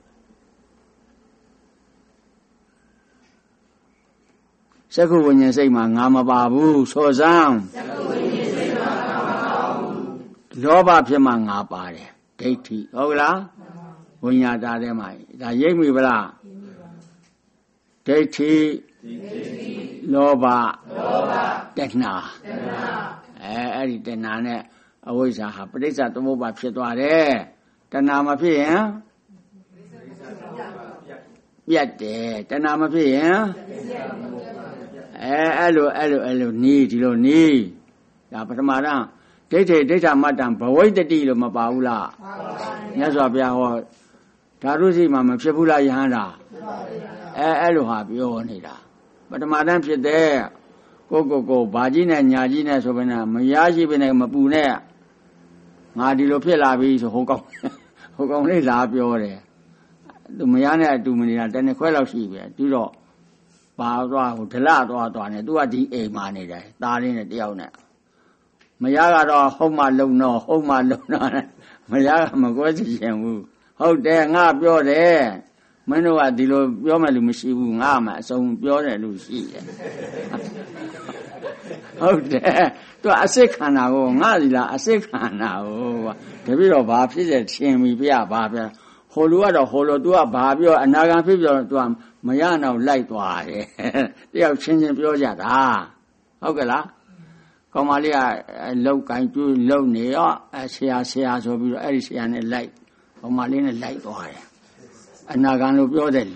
စက္ခုဝိညာဉ်စိတ်မှာငါမပါဘူးဆိုစမ်းစက္ခုဝိညာဉ်စိတ်မှာငါမပါဘူးလောဘဖြစ်မှငါပါတယ်ဒိဋ္ဌိဟုတ်လားဝိညာတာထဲမှာဒါရိပ်မိဗလားဒိဋ္ဌိလောဘတဏှာအဲအဲ့ဒီတဏှာနဲ့အဝိဇ္ဇာဟာပဋိစ္စသမုပ္ပါဖြစ်သွားတယ်တဏှာမဖြစ်ရင်ပြတ်တယ်တဏှာမဖြစ်ရင်အဲအဲ့လိုအဲ့လိုအဲ့လိုနီးဒီလိုနီးဒါပထမတန်းဒိဋ္ဌိဒိဋ္ဌမတ္တံဘဝိတ္တိလို့မပါဘူးလားမြတ်စွာဘုရားဟောဓာတုစီမှာမဖြစ်ဘူးလားယဟန္တာအဲအဲ့လိုဟာပြောနေတာပထမတန်းဖြစ်တဲ့ကိုကိုကိုဘာကြီးနဲ့ညာကြီးနဲ့ဆိုပဲနဲ့မရရှိပဲနဲ့မပူနဲ့ငါဒီလိုဖြစ်လာပြီဆိုဟိုကောင်ဟိုကောင်လေးလာပြောတယ်သူမရနဲ့အတူမနေတာတနေ့ခွဲလောက်ရှိပြီသူတော့ပါသွားဟိုဒလသွားသွားနေသူကဒီအိမ်မှာနေတယ်သားလေးနဲ့တယောက်နဲ့မရကတော့ဟုတ်မှလုံတော့ဟုတ်မှလုံတော့မရကမကွဲချင်ဘူးဟုတ်တယ်ငါပြောတယ်မင်းတို့ကဒီလိုပြောမယ်လို့မရှိဘူးငါမှအစုံပြောတယ်လို့ရှိတယ်ဟုတ်တယ်သူကအစစ်ခန္ဓာကိုငါစီလားအစစ်ခန္ဓာကိုတပည့်တော့ဘာဖြစ်တယ်ထင်ပြီဗျာဘာဗျာဟိုလူကတော့ဟိုလို तू ကဘာပြောအနာဂံဖြစ်ပြော तू ကမရတော့လိုက်သွားတယ်တယောက်ချင်းချင်းပြောကြတာဟုတ်ကဲ့လားကောင်မလေးကလောက်ကင်ကျွေးလုံနေရောဆရာဆရာဆိုပြီးတော့အဲ့ဒီဆရာနဲ့လိုက်ကောင်မလေးနဲ့လိုက်သွားတယ်အနာဂံလို့ပြောတဲ့လူ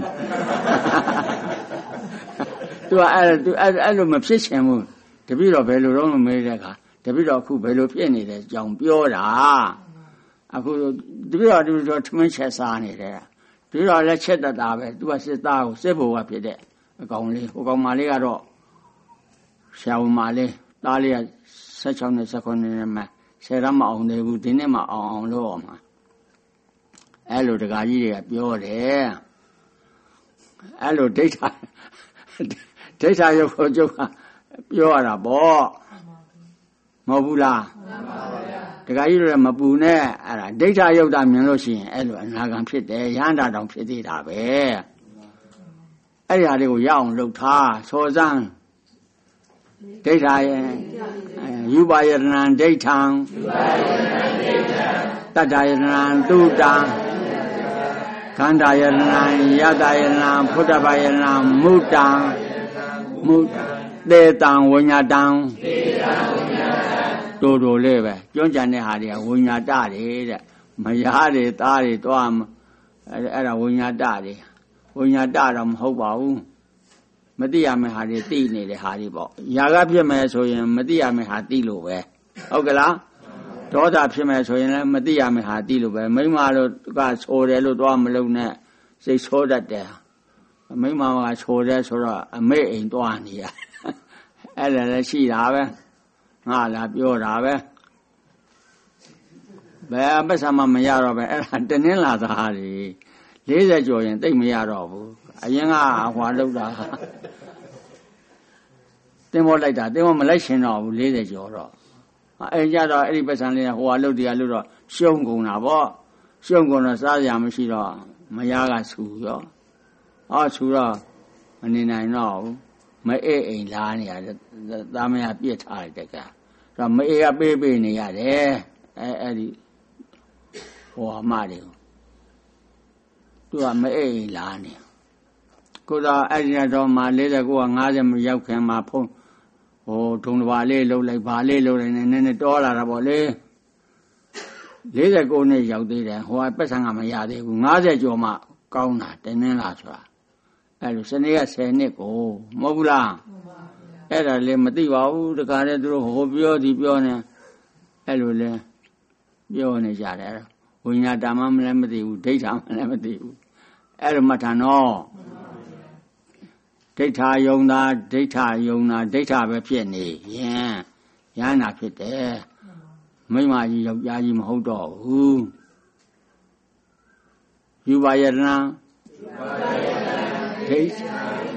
तू ကအဲ့ तू အဲ့လိုမဖြစ်ချင်ဘူးတပည့်တော့ဘယ်လိုတော့မမေးတဲ့အခါတပည့်တော့အခုဘယ်လိုဖြစ်နေလဲကြောင်ပြောတာအခုတပည့်တော်တို့ထမင်းချက်စားနေတယ်တပည့်တော်လည်းချက်တတ်တာပဲသူကစစ်သားကိုစစ်ဘိုလ်ကဖြစ်တဲ့အကောင်လေးဟိုကောင်မလေးကတော့ဆရာဝန်မလေးသားလေးကဆယ်၆နှစ်ဆယ်၇နှစ်မှဆယ်ရမအောင်သေးဘူးဒီနေ့မှအောင်အောင်လို့အောင်မှာအဲ့လိုတကာကြီးတွေကပြောတယ်အဲ့လိုဒိဋ္ဌာဒိဋ္ဌာရုပ်ကိုကျုပ်ကပြောရတာပေါ့မဟုတ်ဘူးလားမှန်ပါဗျာတခါကြီးတို့မပူနဲ့အဲ့ဒါဒိဋ္ဌယုတ်တာမြင်လို့ရှိရင်အဲ့လိုအနာဂံဖြစ်တယ်ရဟန္တာတောင်ဖြစ်သေးတာပဲအဲ့ဒီဟာတွေကိုရအောင်လှုပ်ထားစောစမ်းဒိဋ္ဌရဲ့ယူပါယတနံဒိဋ္ဌံယူပါယတနံဒိဋ္ဌံတတ္တယတနံတုတံခန္ဓာယတနံယတယတနံဖုဒ္ဓဘာယတနံမုတ္တံမုတ္တသေတံဝိညာတံသေတံဝိညာတံတိုးတိုးလေးပဲကျွန်းကြံတဲ့ဟာတွေကဝိညာတတွေတဲ့မယားတွေသားတွေတွားအဲ့အဲ့ဒါဝိညာတတွေဝိညာတတော့မဟုတ်ပါဘူးမသိရမယ့်ဟာတွေသိနေတဲ့ဟာတွေပေါ့ຢာကဖြစ်မယ်ဆိုရင်မသိရမယ့်ဟာသိလို့ပဲဟုတ်ကလားဒေါသဖြစ်မယ်ဆိုရင်လည်းမသိရမယ့်ဟာသိလို့ပဲမိမတို့ကဆိုတယ်လို့တွားမလုံးနဲ့စိတ်ဆိုးတတ်တယ်မိမကဆိုတယ်ဆိုတော့အမေအိမ်တွားနေရအဲ့ဒါလည်းရှိတာပဲငါလာပြောတာပဲဘယ်အပ္ပစမမရတော့ပဲအဲ့ဒါတနင်းလာသားတွေလေးဆယ်ကျော်ရင်တိတ်မရတော့ဘူးအရင်ကဟွာလောက်တာတင်းမောလိုက်တာတင်းမောမလိုက်ရှင်တော့ဘူးလေးဆယ်ကျော်တော့အဲ့ကြတော့အဲ့ဒီပ္ပစံလေးကဟွာလောက်တရားလို့တော့ရှုံကုန်တာပေါ့ရှုံကုန်တော့စားရမရှိတော့မရကဆူရောအော်ဆူတော့မနေနိုင်တော့ဘူးမအေးအိမ်လာနေရတယ်သားမရပြစ်ထားတယ်တကယ်ဆိုတော့မအေးကပေးပေးနေရတယ်အဲအဲ့ဒီဟိုအမတွေကိုသူကမအေးအိမ်လာနေကိုတော့အဲ့ဒီတော့မှ၄၉က၅၀မရောက်ခင်မှာဖုန်းဟိုဒုံတစ်ပါးလေးလှုပ်လိုက်ဘာလေးလှုပ်လိုက်နေနည်းနည်းတောလာတာပေါ့လေ၄၉နှစ်ရောက်သေးတယ်ဟိုကပတ်စံကမရသေးဘူး၅၀ကျော်မှကောင်းတာတင်းတင်းလာဆိုတာအဲ့လိုစနေကဆယ်နှစ်ကိုမဟုတ်ဘူးလားမှန်ပါဗျာအဲ့ဒါလည်းမသိပါဘူးတခါတည်းသူတို့ဟိုပြောဒီပြောနေအဲ့လိုလဲပြောနေကြတယ်ဝိညာဏမှမလည်းမသိဘူးဒိဋ္ဌာမှလည်းမသိဘူးအဲ့လိုမှတ်ထားနော်ဒိဋ္ဌာယုံတာဒိဋ္ဌာယုံတာဒိဋ္ဌာပဲဖြစ်နေရင်ရဟနာဖြစ်တယ်မိမကြီးယောက်ျားကြီးမဟုတ်တော့ဘူးယူပါယတနာယူပါယတနာဒိဋ္ဌာ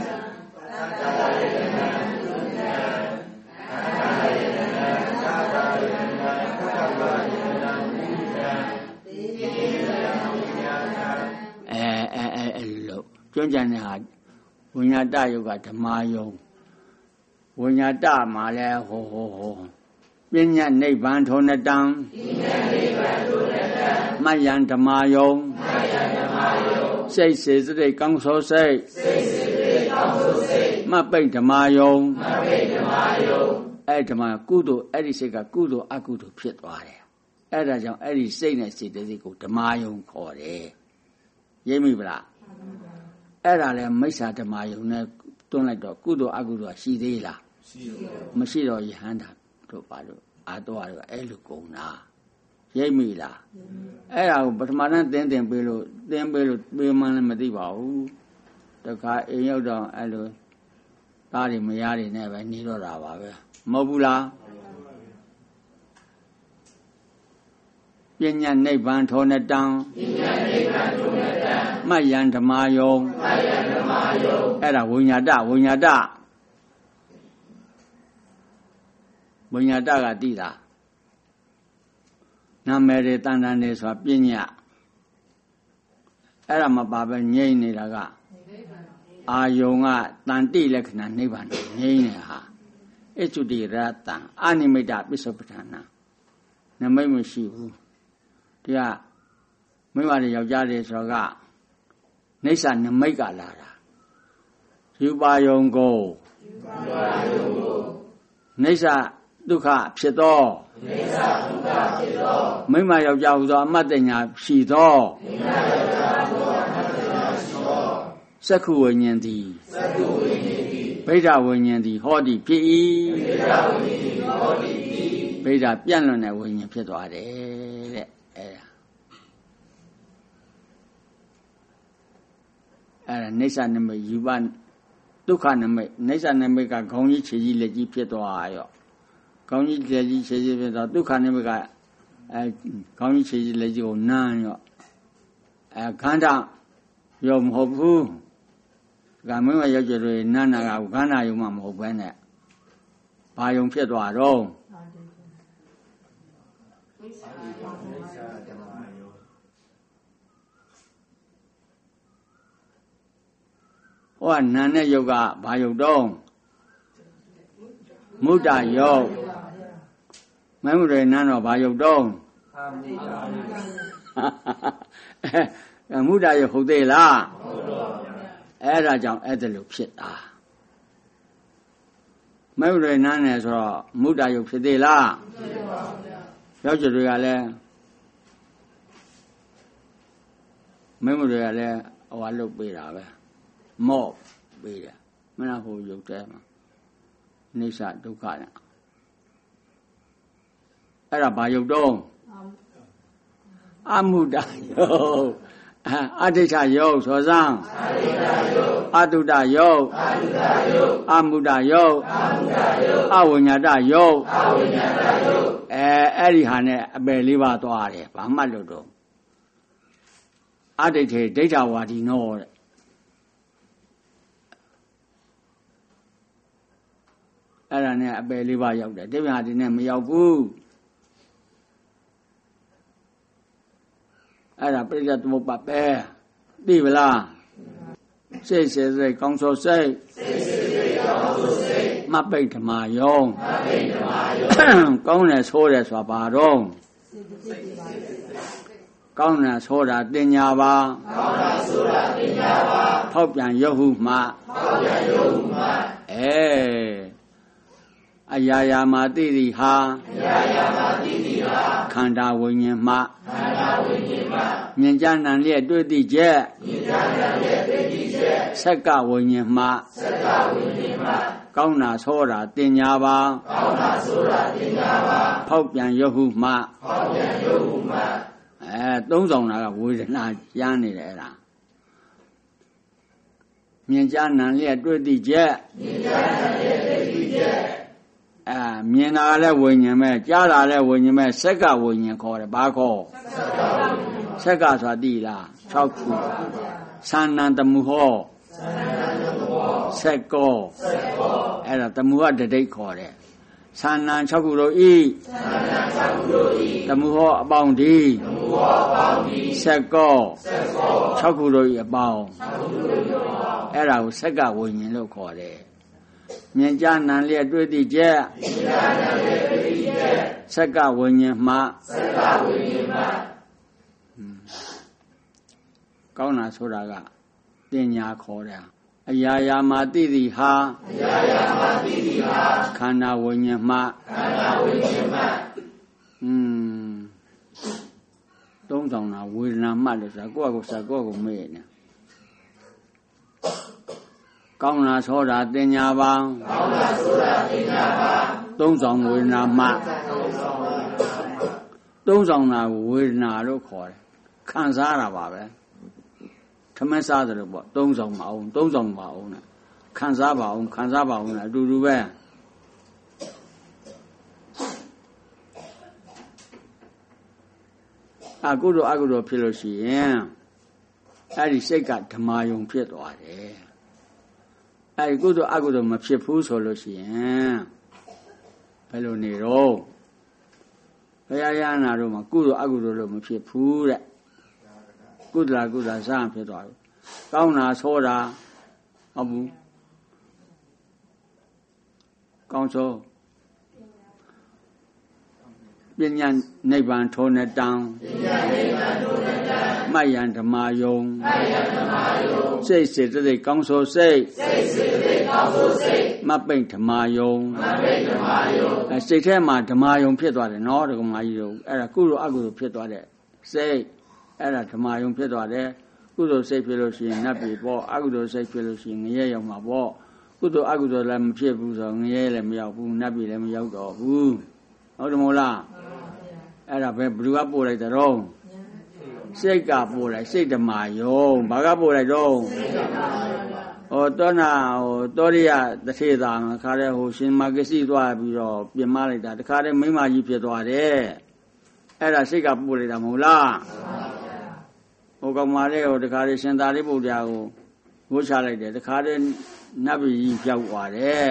ကျွမ်းကြံတဲ့ဟာဝိညာတယုတ်ကဓမ္မယုံဝိညာတမှာလဲဟိုဟိုဟိုပညာနိဗ္ဗာန်ထုံးတံပညာနိဗ္ဗာန်ထုံးတံမယံဓမ္မယုံမယံဓမ္မယုံစိတ်စေစိတ်ကောင်းဆိုစိတ်စိတ်စေစိတ်ကောင်းဆိုစိတ်မပိတ်ဓမ္မယုံမပိတ်ဓမ္မယုံအဲ့ဓမ္မကုသိုလ်အဲ့ဒီစိတ်ကကုသိုလ်အကုသိုလ်ဖြစ်သွားတယ်အဲ့ဒါကြောင့်အဲ့ဒီစိတ်နဲ့စေတသိက်ကိုဓမ္မယုံခေါ်တယ်ရိပ်မိဗလားအဲ့ဒါလဲမိစ္ဆာဓမ္မယုံနဲ့တွန်းလိုက်တော့ကုသိုလ်အကုသိုလ်ရှိသေးလားရှိပါဘူးမရှိတော့ယဟန္တာတို့ပါလို့အာတော်တို့အဲ့လိုကုန်တာရိပ်မိလားအဲ့ဒါကိုပထမတန်းသင်တင်ပေးလို့သင်ပေးလို့ပေးမှလည်းမသိပါဘူးတခါအိမ်ရောက်တော့အဲ့လိုသားတွေမယားတွေနဲ့ပဲနေတော့တာပါပဲမဟုတ်ဘူးလားပညာနိဗ္ဗာန်ထောနတံပညာနိဗ္ဗာန်ထောနတံမယ္ယံဓမ္မာယုံမယ္ယံဓမ္မာယုံအဲ့ဒါဝိညာတဝိညာတဝိညာတကတိတာနာမည်တွေတန်တန်တွေဆိုတာပညာအဲ့ဒါမပါပဲငြိမ့်နေတာကအာယုံကတန်တိလက္ခဏာနိဗ္ဗာန်ငြိမ့်နေဟာအစ္စုတိရတံအနိမိတပစ္စုပ္ပထာနာနမိတ်မရှိဘူးတရားမိမတွေယောက်ျားတွေဆိုတော့ကနေဆာနမိတ်ကလာတာယူပါယုံကိုယူပါယုံကိုနေဆာဒုက္ခဖြစ်သောနေဆာဒုက္ခဖြစ်သောမိမယောက်ျားဟူသောအမတ်တညာရှိသောမိမယောက်ျားဟူသောအမတ်တညာရှိသောစက္ခုဝိညာဉ်သည်စက္ခုဝိညာဉ်သည်ဗိဓဝိညာဉ်သည်ဟောသည်ဖြစ်၏ဗိဓဝိညာဉ်သည်ဟောသည်ဖြစ်၏ဗိဓပြန့်လွန်တဲ့ဝိညာဉ်ဖြစ်သွားတယ်တဲ့အဲဒါအဲဒါနေဆာနမိတ်ယူပါဒုက္ခနမိတ်နေဆာနမိတ်ကခေါင်းကြီးခြေကြီးလက်ကြီးဖြစ်သွားရောခေါင်းကြီးလက်ကြီးခြေကြီးဖြစ်သွားဒုက္ခနမိတ်ကအဲခေါင်းကြီးခြေကြီးလက်ကြီးကိုနမ်းရောအဲခန္ဓာရောမဟုတ်ဘူးကမင်းမရောက်ကြလို့နန္နာကခန္ဓာယုံမှမဟုတ်ဘဲနဲ့ဘာယုံဖြစ်သွားတော့ဟောနာနဲ့ယုတ်ကဘာယုတ်တော့မုဒ္ဒယုတ်မင်းမတွေနန်းတော့ဘာယုတ်တော့အဲမုဒ္ဒယုတ်ဟုတ်သေးလားဟုတ်ပါဘူးအဲ့ဒါကြောင့်အဲ့ဒါလိုဖြစ်တာမင်းတွေနန်းနေဆိုတော့မုဒ္ဒယုတ်ဖြစ်သေးလားဖြစ်ပါဘူးဗျာယောက်ျားတွေကလည်းမင်းတွေကလည်းဟောလုပ်ပေးတာပဲမော့ပေးတယ်မနာဟိုရုပ်တဲမှာအိဋ္ဌဒုက္ခနဲ့အဲ့ဒါဘာယုတ်တော့အမုဒ္ဒယုတ်အဋ္ဌိဋ္ဌယုတ်ဆိုစမ်းအဋ္ဌိဋ္ဌယုတ်အတုဒယုတ်အမုဒ္ဒယုတ်အဝိညာတယုတ်အဲအဲ့ဒီဟာနဲ့အပယ်လေးပါသွားတယ်ဘာမှတ်လို့တော့အဋ္ဌိဋ္ဌဒိဋ္ဌဝါဒီနောတဲ့အဲ့ဒါနဲ့အပယ်လေးပါရောက်တယ်တိပ္ပံဒီနဲ့မရောက်ဘူးအဲ့ဒါပြိဿသမုပ္ပါပဲသိပလားစိတ်စေစိတ်ကောင်းဆိုစိတ်စိတ်စေစိတ်ကောင်းဆိုစိတ်မပိဋ္ဌမာယောမပိဋ္ဌမာယောကောင်းတယ်ဆိုတယ်ဆိုတာဘာတော့ကောင်းတယ်ဆိုတာတင်ညာပါကောင်းတယ်ဆိုတာတင်ညာပါဖောက်ပြန်ရုပ်ဟုမှဖောက်ပြန်ရုပ်ဟုမှအဲအရာရာမှာသိသည်ဟာအရာရာမှာသိသည်ဟာခန္ဓာဝိညာဉ်မှခန္ဓာဝိညာဉ်မှမြင်ကြနံလျက်တွေ့သည့်ချက်မြင်ကြနံလျက်တွေ့သည့်ချက်ဆက်ကဝိညာဉ်မှဆက်ကဝိညာဉ်မှကောင်းတာဆိုတာတင်ညာပါကောင်းတာဆိုတာတင်ညာပါဖောက်ပြန်ရုပ်ဟုမှဖောက်ပြန်ရုပ်ဟုမှအဲသုံးဆောင်တာကဝေဒနာကျမ်းနေတယ်အဲ့ဒါမြင်ကြနံလျက်တွေ့သည့်ချက်မြင်ကြနံလျက်တွေ့သည့်ချက်အဲမြင်တာလည်းဝိညာဉ်ပဲကြားတာလည်းဝိညာဉ်ပဲဆက်ကဝိညာဉ်ခေါ်တယ်ဘာခေါ်ဆက်ကဆိုတာသိလား၆ခုသန္နံတမှုဟောဆက်ကောအဲ့ဒါတမှုဟတဒိဋ္ဌခေါ်တယ်သန္နံ၆ခုတို့ဤတမှုဟောအပေါင်းဒီဆက်ကော၆ခုတို့ဤအပေါင်းအဲ့ဒါကိုဆက်ကဝိညာဉ်လို့ခေါ်တယ်မြင်ကြနံလျက်တွေ့သည့်ချက်မြင်ကြနံလျက်တွေ့သည့်ချက်ဆက်ကဝိညာဉ်မှဆက်ကဝိညာဉ်မှကောင်းတာဆိုတာကတင်ညာခေါ်တယ်အရာရာမှာသိသည်ဟာအရာရာမှာသိသည်ဟာခန္ဓာဝိညာဉ်မှခန္ဓာဝိညာဉ်မှอืมသုံးဆောင်တာဝေဒနာမှလို့ဆိုတာကိုယ့်အကိုယ်စားကိုယ့်ကိုယ်မေ့နေကောင်းတာဆိုတာတင်ညာပါကောင်းတာဆိုတာတင်ညာပါသုံးဆောင်ဝေဒနာမှသုံးဆောင်တာဝေဒနာလို့ခေါ်တယ်ခံစားတာပါပဲထမင်းစားတယ်လို့ပေါ့သုံးဆောင်ပါအောင်သုံးဆောင်ပါအောင်နဲ့ခံစားပါအောင်ခံစားပါအောင်နဲ့အတူတူပဲအကုသိုလ်အကုသိုလ်ဖြစ်လို့ရှိရင်အဲ့ဒီစိတ်ကဓမ္မယုံဖြစ်သွားတယ်အဲ့ဒီကုသိုလ်အကုသိုလ်မဖြစ်ဘူးဆိုလို့ရှိရင်ဘယ်လိုနေတော့ဘုရားရဟနာတို့မှာကုသိုလ်အကုသိုလ်လို့မဖြစ်ဘူးတဲ့ကုသလကုသစံဖြစ်သွားပြီကောင်းတာဆိုတာဟုတ်ဘူးကောင်းဆိုပညာနိဗ္ဗာန်ထိုးနေတံပညာနိဗ္ဗာန်ထိုးနေတံမယံဓမ္မယုံမယံဓမ္မယုံစိတ်စေတသိက်ကောင်းဆိုစိတ်စိတ်စေတသိက်ကောင်းဆိုစိတ်မပိတ်ဓမ္မယုံမပိတ်ဓမ္မယုံအဲစိတ်ထဲမှာဓမ္မယုံဖြစ်သွားတယ်နော်ဒီကမာကြီးတို့အဲ့ဒါကုသိုလ်အကုသိုလ်ဖြစ်သွားတဲ့စိတ်အဲ့ဒါဓမ္မယုံဖြစ်သွားတယ်ကုသိုလ်စိတ်ဖြစ်လို့ရှိရင်နတ်ပြည်ပေါ့အကုသိုလ်စိတ်ဖြစ်လို့ရှိရင်ငရဲရောက်မှာပေါ့ကုသိုလ်အကုသိုလ်လည်းမဖြစ်ဘူးဆိုတော့ငရဲလည်းမရောက်ဘူးနတ်ပြည်လည်းမရောက်တော့ဘူးဟုတ်တယ်မဟုတ်လားအဲ့ဒါပဲဘယ်သူကပို့လိုက်တဲ့တော့စိတ်ကပို့လိုက်စိတ်ဓမ္မယုံဘာကပို့လိုက်တော့ဟောတောနာဟိုတောရိယတထေသာခါတဲ့ဟိုရှင်မဂစီသွားပြီးတော့ပြင်မလိုက်တာတခါတည်းမိမကြီးဖြစ်သွားတယ်အဲ့ဒါစိတ်ကပို့လိုက်တာမဟုတ်လားဟိုကောင်မလေးဟိုတခါတည်းရှင်သာရိပုတ္တရာကိုဝှချလိုက်တယ်တခါတည်းနတ်ပြည်ကြီးပြောက်သွားတယ်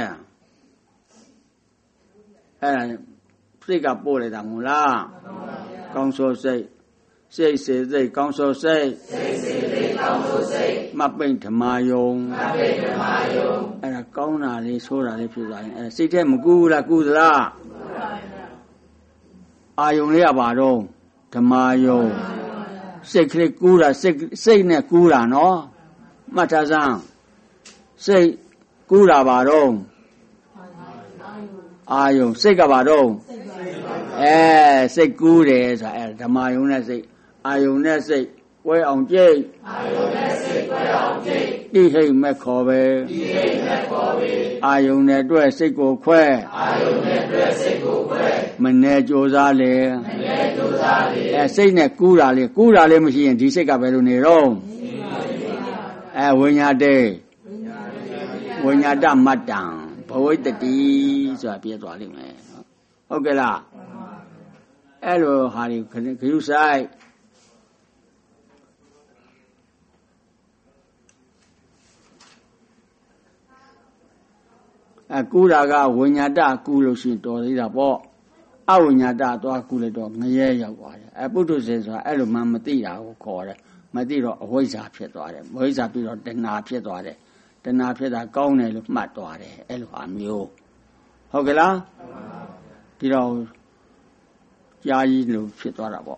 အဲ့ဒါစိတ်ကပို့လိုက်တာမဟုတ်လားကောင်းဆိုစိတ်စိတ်စေစိတ်ကောင်းဆိုစိတ်စိတ်စေစိတ်ကောင်းဆိုစိတ်မပိတ်ဓမ္မယုံမပိတ်ဓမ္မယုံအဲ့ဒါကောင်းတာလေးဆိုးတာလေးဖြစ်သွားရင်အဲ့စိတ်ထဲမကူဘူးလားကူသလားအာယုံလေးကပါတော့ဓမ္မယုံစိတ်ကလေးကူတာစိတ်စိတ်နဲ့ကူတာနော်မှတ်ထားစမ်းစိတ်ကူတာပါတော့အာယုံစိတ်ကပါတော့အဲစိတ်ကူးတယ်ဆိုတာအဲဓမ္မယုံနဲ့စိတ်အာယုံနဲ့စိတ်ကွဲအောင်ကြိတ်အာယုံနဲ့စိတ်ကွဲအောင်ကြိတ်တိဟိတ်မဲ့ခေါ်ပဲတိဟိတ်မဲ့ခေါ်ပဲအာယုံနဲ့အတွက်စိတ်ကိုခွဲအာယုံနဲ့အတွက်စိတ်ကိုခွဲမနေကြိုးစားလေမနေကြိုးစားလေအဲစိတ်နဲ့ကူးတာလေကူးတာလေမရှိရင်ဒီစိတ်ကဘယ်လိုနေတော့အဲဝိညာတေဝိညာတမတ္တံဘဝိတ္တိဆိုတာပြည့်သွားလိမ့်မယ်ဟုတ်ကဲ့လားအဲ့လိုဟာဒီခရုဆိုင်အကူတာကဝိညာတကူလို့ရှိရင်တော်သေးတာပေါ့အဝိညာတသွားကူလိုက်တော့ငရဲရောက်သွားတယ်အပုထုဇဉ်ဆိုတာအဲ့လိုမှမသိတာကိုခေါ်တယ်မသိတော့အဝိဇ္ဇာဖြစ်သွားတယ်ဝိဇ္ဇာပြီးတော့တဏှာဖြစ်သွားတယ်တဏှာဖြစ်တာကောင်းတယ်လို့မှတ်သွားတယ်အဲ့လိုဟာမျိုးဟုတ်ကဲ့လားဒီတော့ကြားကြီးလို့ဖြစ်သွားတာပေါ့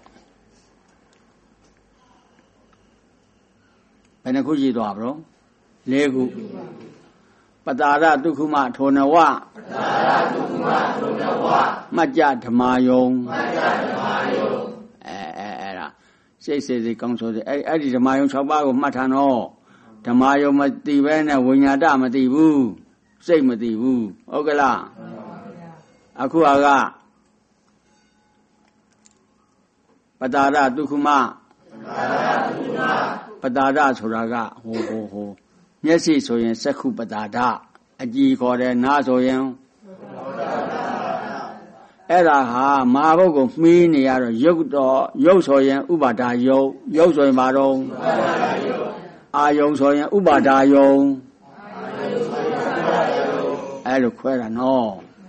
ဘယ်နှခုရှိသွားဘရောလေးခုပတာရဒုက္ခမထိုနဝပတာရဒုက္ခမထိုနဝမัจจဓမ္မယုံမัจจဓမ္မယုံအဲအဲအဲ့ဒါစိတ်စေစိတ်ကောင်းဆိုတဲ့အဲ့အဲ့ဒီဓမ္မယုံ၆ပါးကိုမှတ်ထားတော့ဓမ္မယုံမသိဘဲနဲ့ဝိညာတမသိဘူးစိတ်မသိဘူးဟုတ်ကဲ့လားအခုကပတာရဒုက္ခမပတာရဆိုတာကဟိုဟိုဟိုမျက်စိဆိုရင်စက္ခုပတာဒအကြည်ခေါ်တယ်နားဆိုရင်အဲ့ဒါဟာမဟာဘုတ်ကိုမှီးနေရတော့ရုပ်တော့ရုပ်ဆိုရင်ဥပါဒါယုတ်ရုပ်ဆိုရင်ဘာတော့အာယုံဆိုရင်ဥပါဒါယုံအဲ့လိုခွဲတာနော်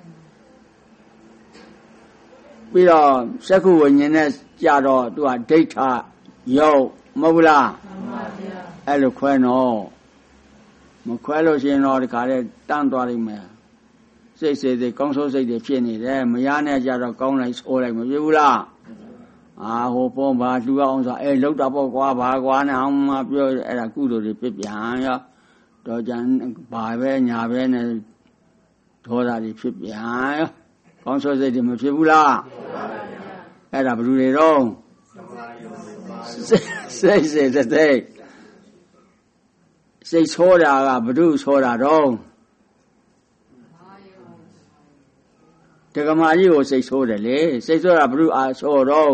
ပြီးတော့စက္ခုဝိညာဉ်နဲ့ကြတော့သူကဒိဋ္ဌယုတ်မဟုတ်ဘူးလားမှန်ပါဗျာအဲ့လိုခွဲနော်မခွဲလို့ရှိရင်တော့ဒီခါလေးတန်းသွားလိမ့်မယ်စိတ်စေစိတ်ကောင်းဆိုးစိတ်တွေဖြစ်နေတယ်မရနဲ့ကြတော့ကောင်းလိုက်ဆိုးလိုက်မဖြစ်ဘူးလားအာဟိုပေါ်ပါလှူအောင်ဆိုအဲလောက်တာပေါ့ကွာဘာကွာနဲ့အောင်မပြောအဲ့ဒါကုသိုလ်တွေပြပြန်ရောတော့ကြံဘာပဲညာပဲနဲ့ဒေါသတွေဖြစ်ပြန်ရောကောင်းဆိုးစိတ်တွေမဖြစ်ဘူးလားအဲ့ဒါဘယ်လိုတွေတော့စိတ်စေစိတ်စိတ်ဆိုးတာကဘု து ဆိုးတာတော့တက္ကမကြီးကိုစိတ်ဆိုးတယ်လေစိတ်ဆိုးတာဘု து အားဆိုးတော့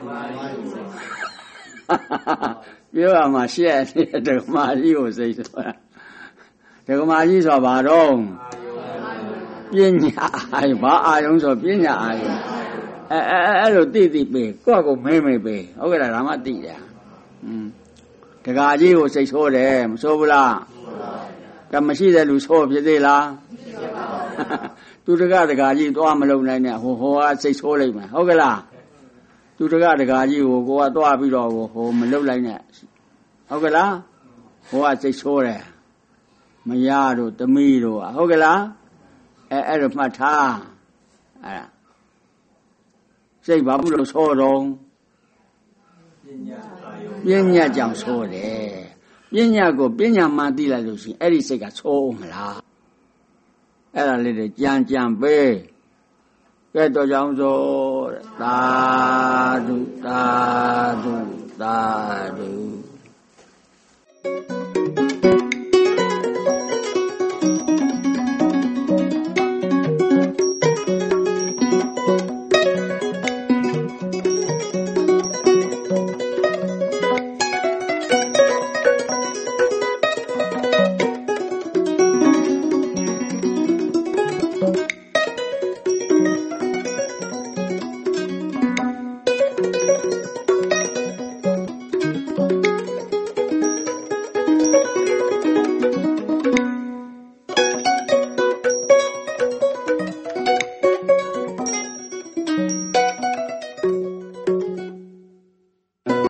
ပြောရမှာရှက်တယ်တက္ကမကြီးကိုစိတ်ဆိုးတာတက္ကမကြီးဆိုဘာတော့ပညာအာယဘာအာယုံဆိုပညာအာယုံအဲအဲအဲ့လိုတိတိပေးကိုယ့်ကိုမေးမေးပေးဟုတ်ကဲ့လားဒါမှသိတယ်อืมတကားကြီးကိုစိတ်ဆိုးတယ်မဆိုးဘူးလားကမရှိတဲ့လူဆိုးဖြစ်သေးလားသူတကားတကားကြီးသွားမလုံနိုင်နဲ့ဟိုဟိုကစိတ်ဆိုးလိုက်မယ်ဟုတ်ကဲ့လားသူတကားတကားကြီးကိုကိုကသွားပြီးတော့ဟိုမလုံလိုက်နဲ့ဟုတ်ကဲ့လားဟိုကစိတ်ဆိုးတယ်မရတို့တမီးတို့ဟုတ်ကဲ့လားအဲအဲ့လိုမှတ်ထားအဲ့ဒါစိတ်ဘာဘူးလို့ဆိုတော့ပညာပညာကြောင့်ဆိုတယ်ပညာကိုပညာမှန်သိလိုက်လို့ရှိရင်အဲ့ဒီစိတ်ကဆိုးမလားအဲ့ဒါလေးတွေကြံကြံပေးကဲတော့ကြောင့်ဆိုသာဓုသာဓုသာဓု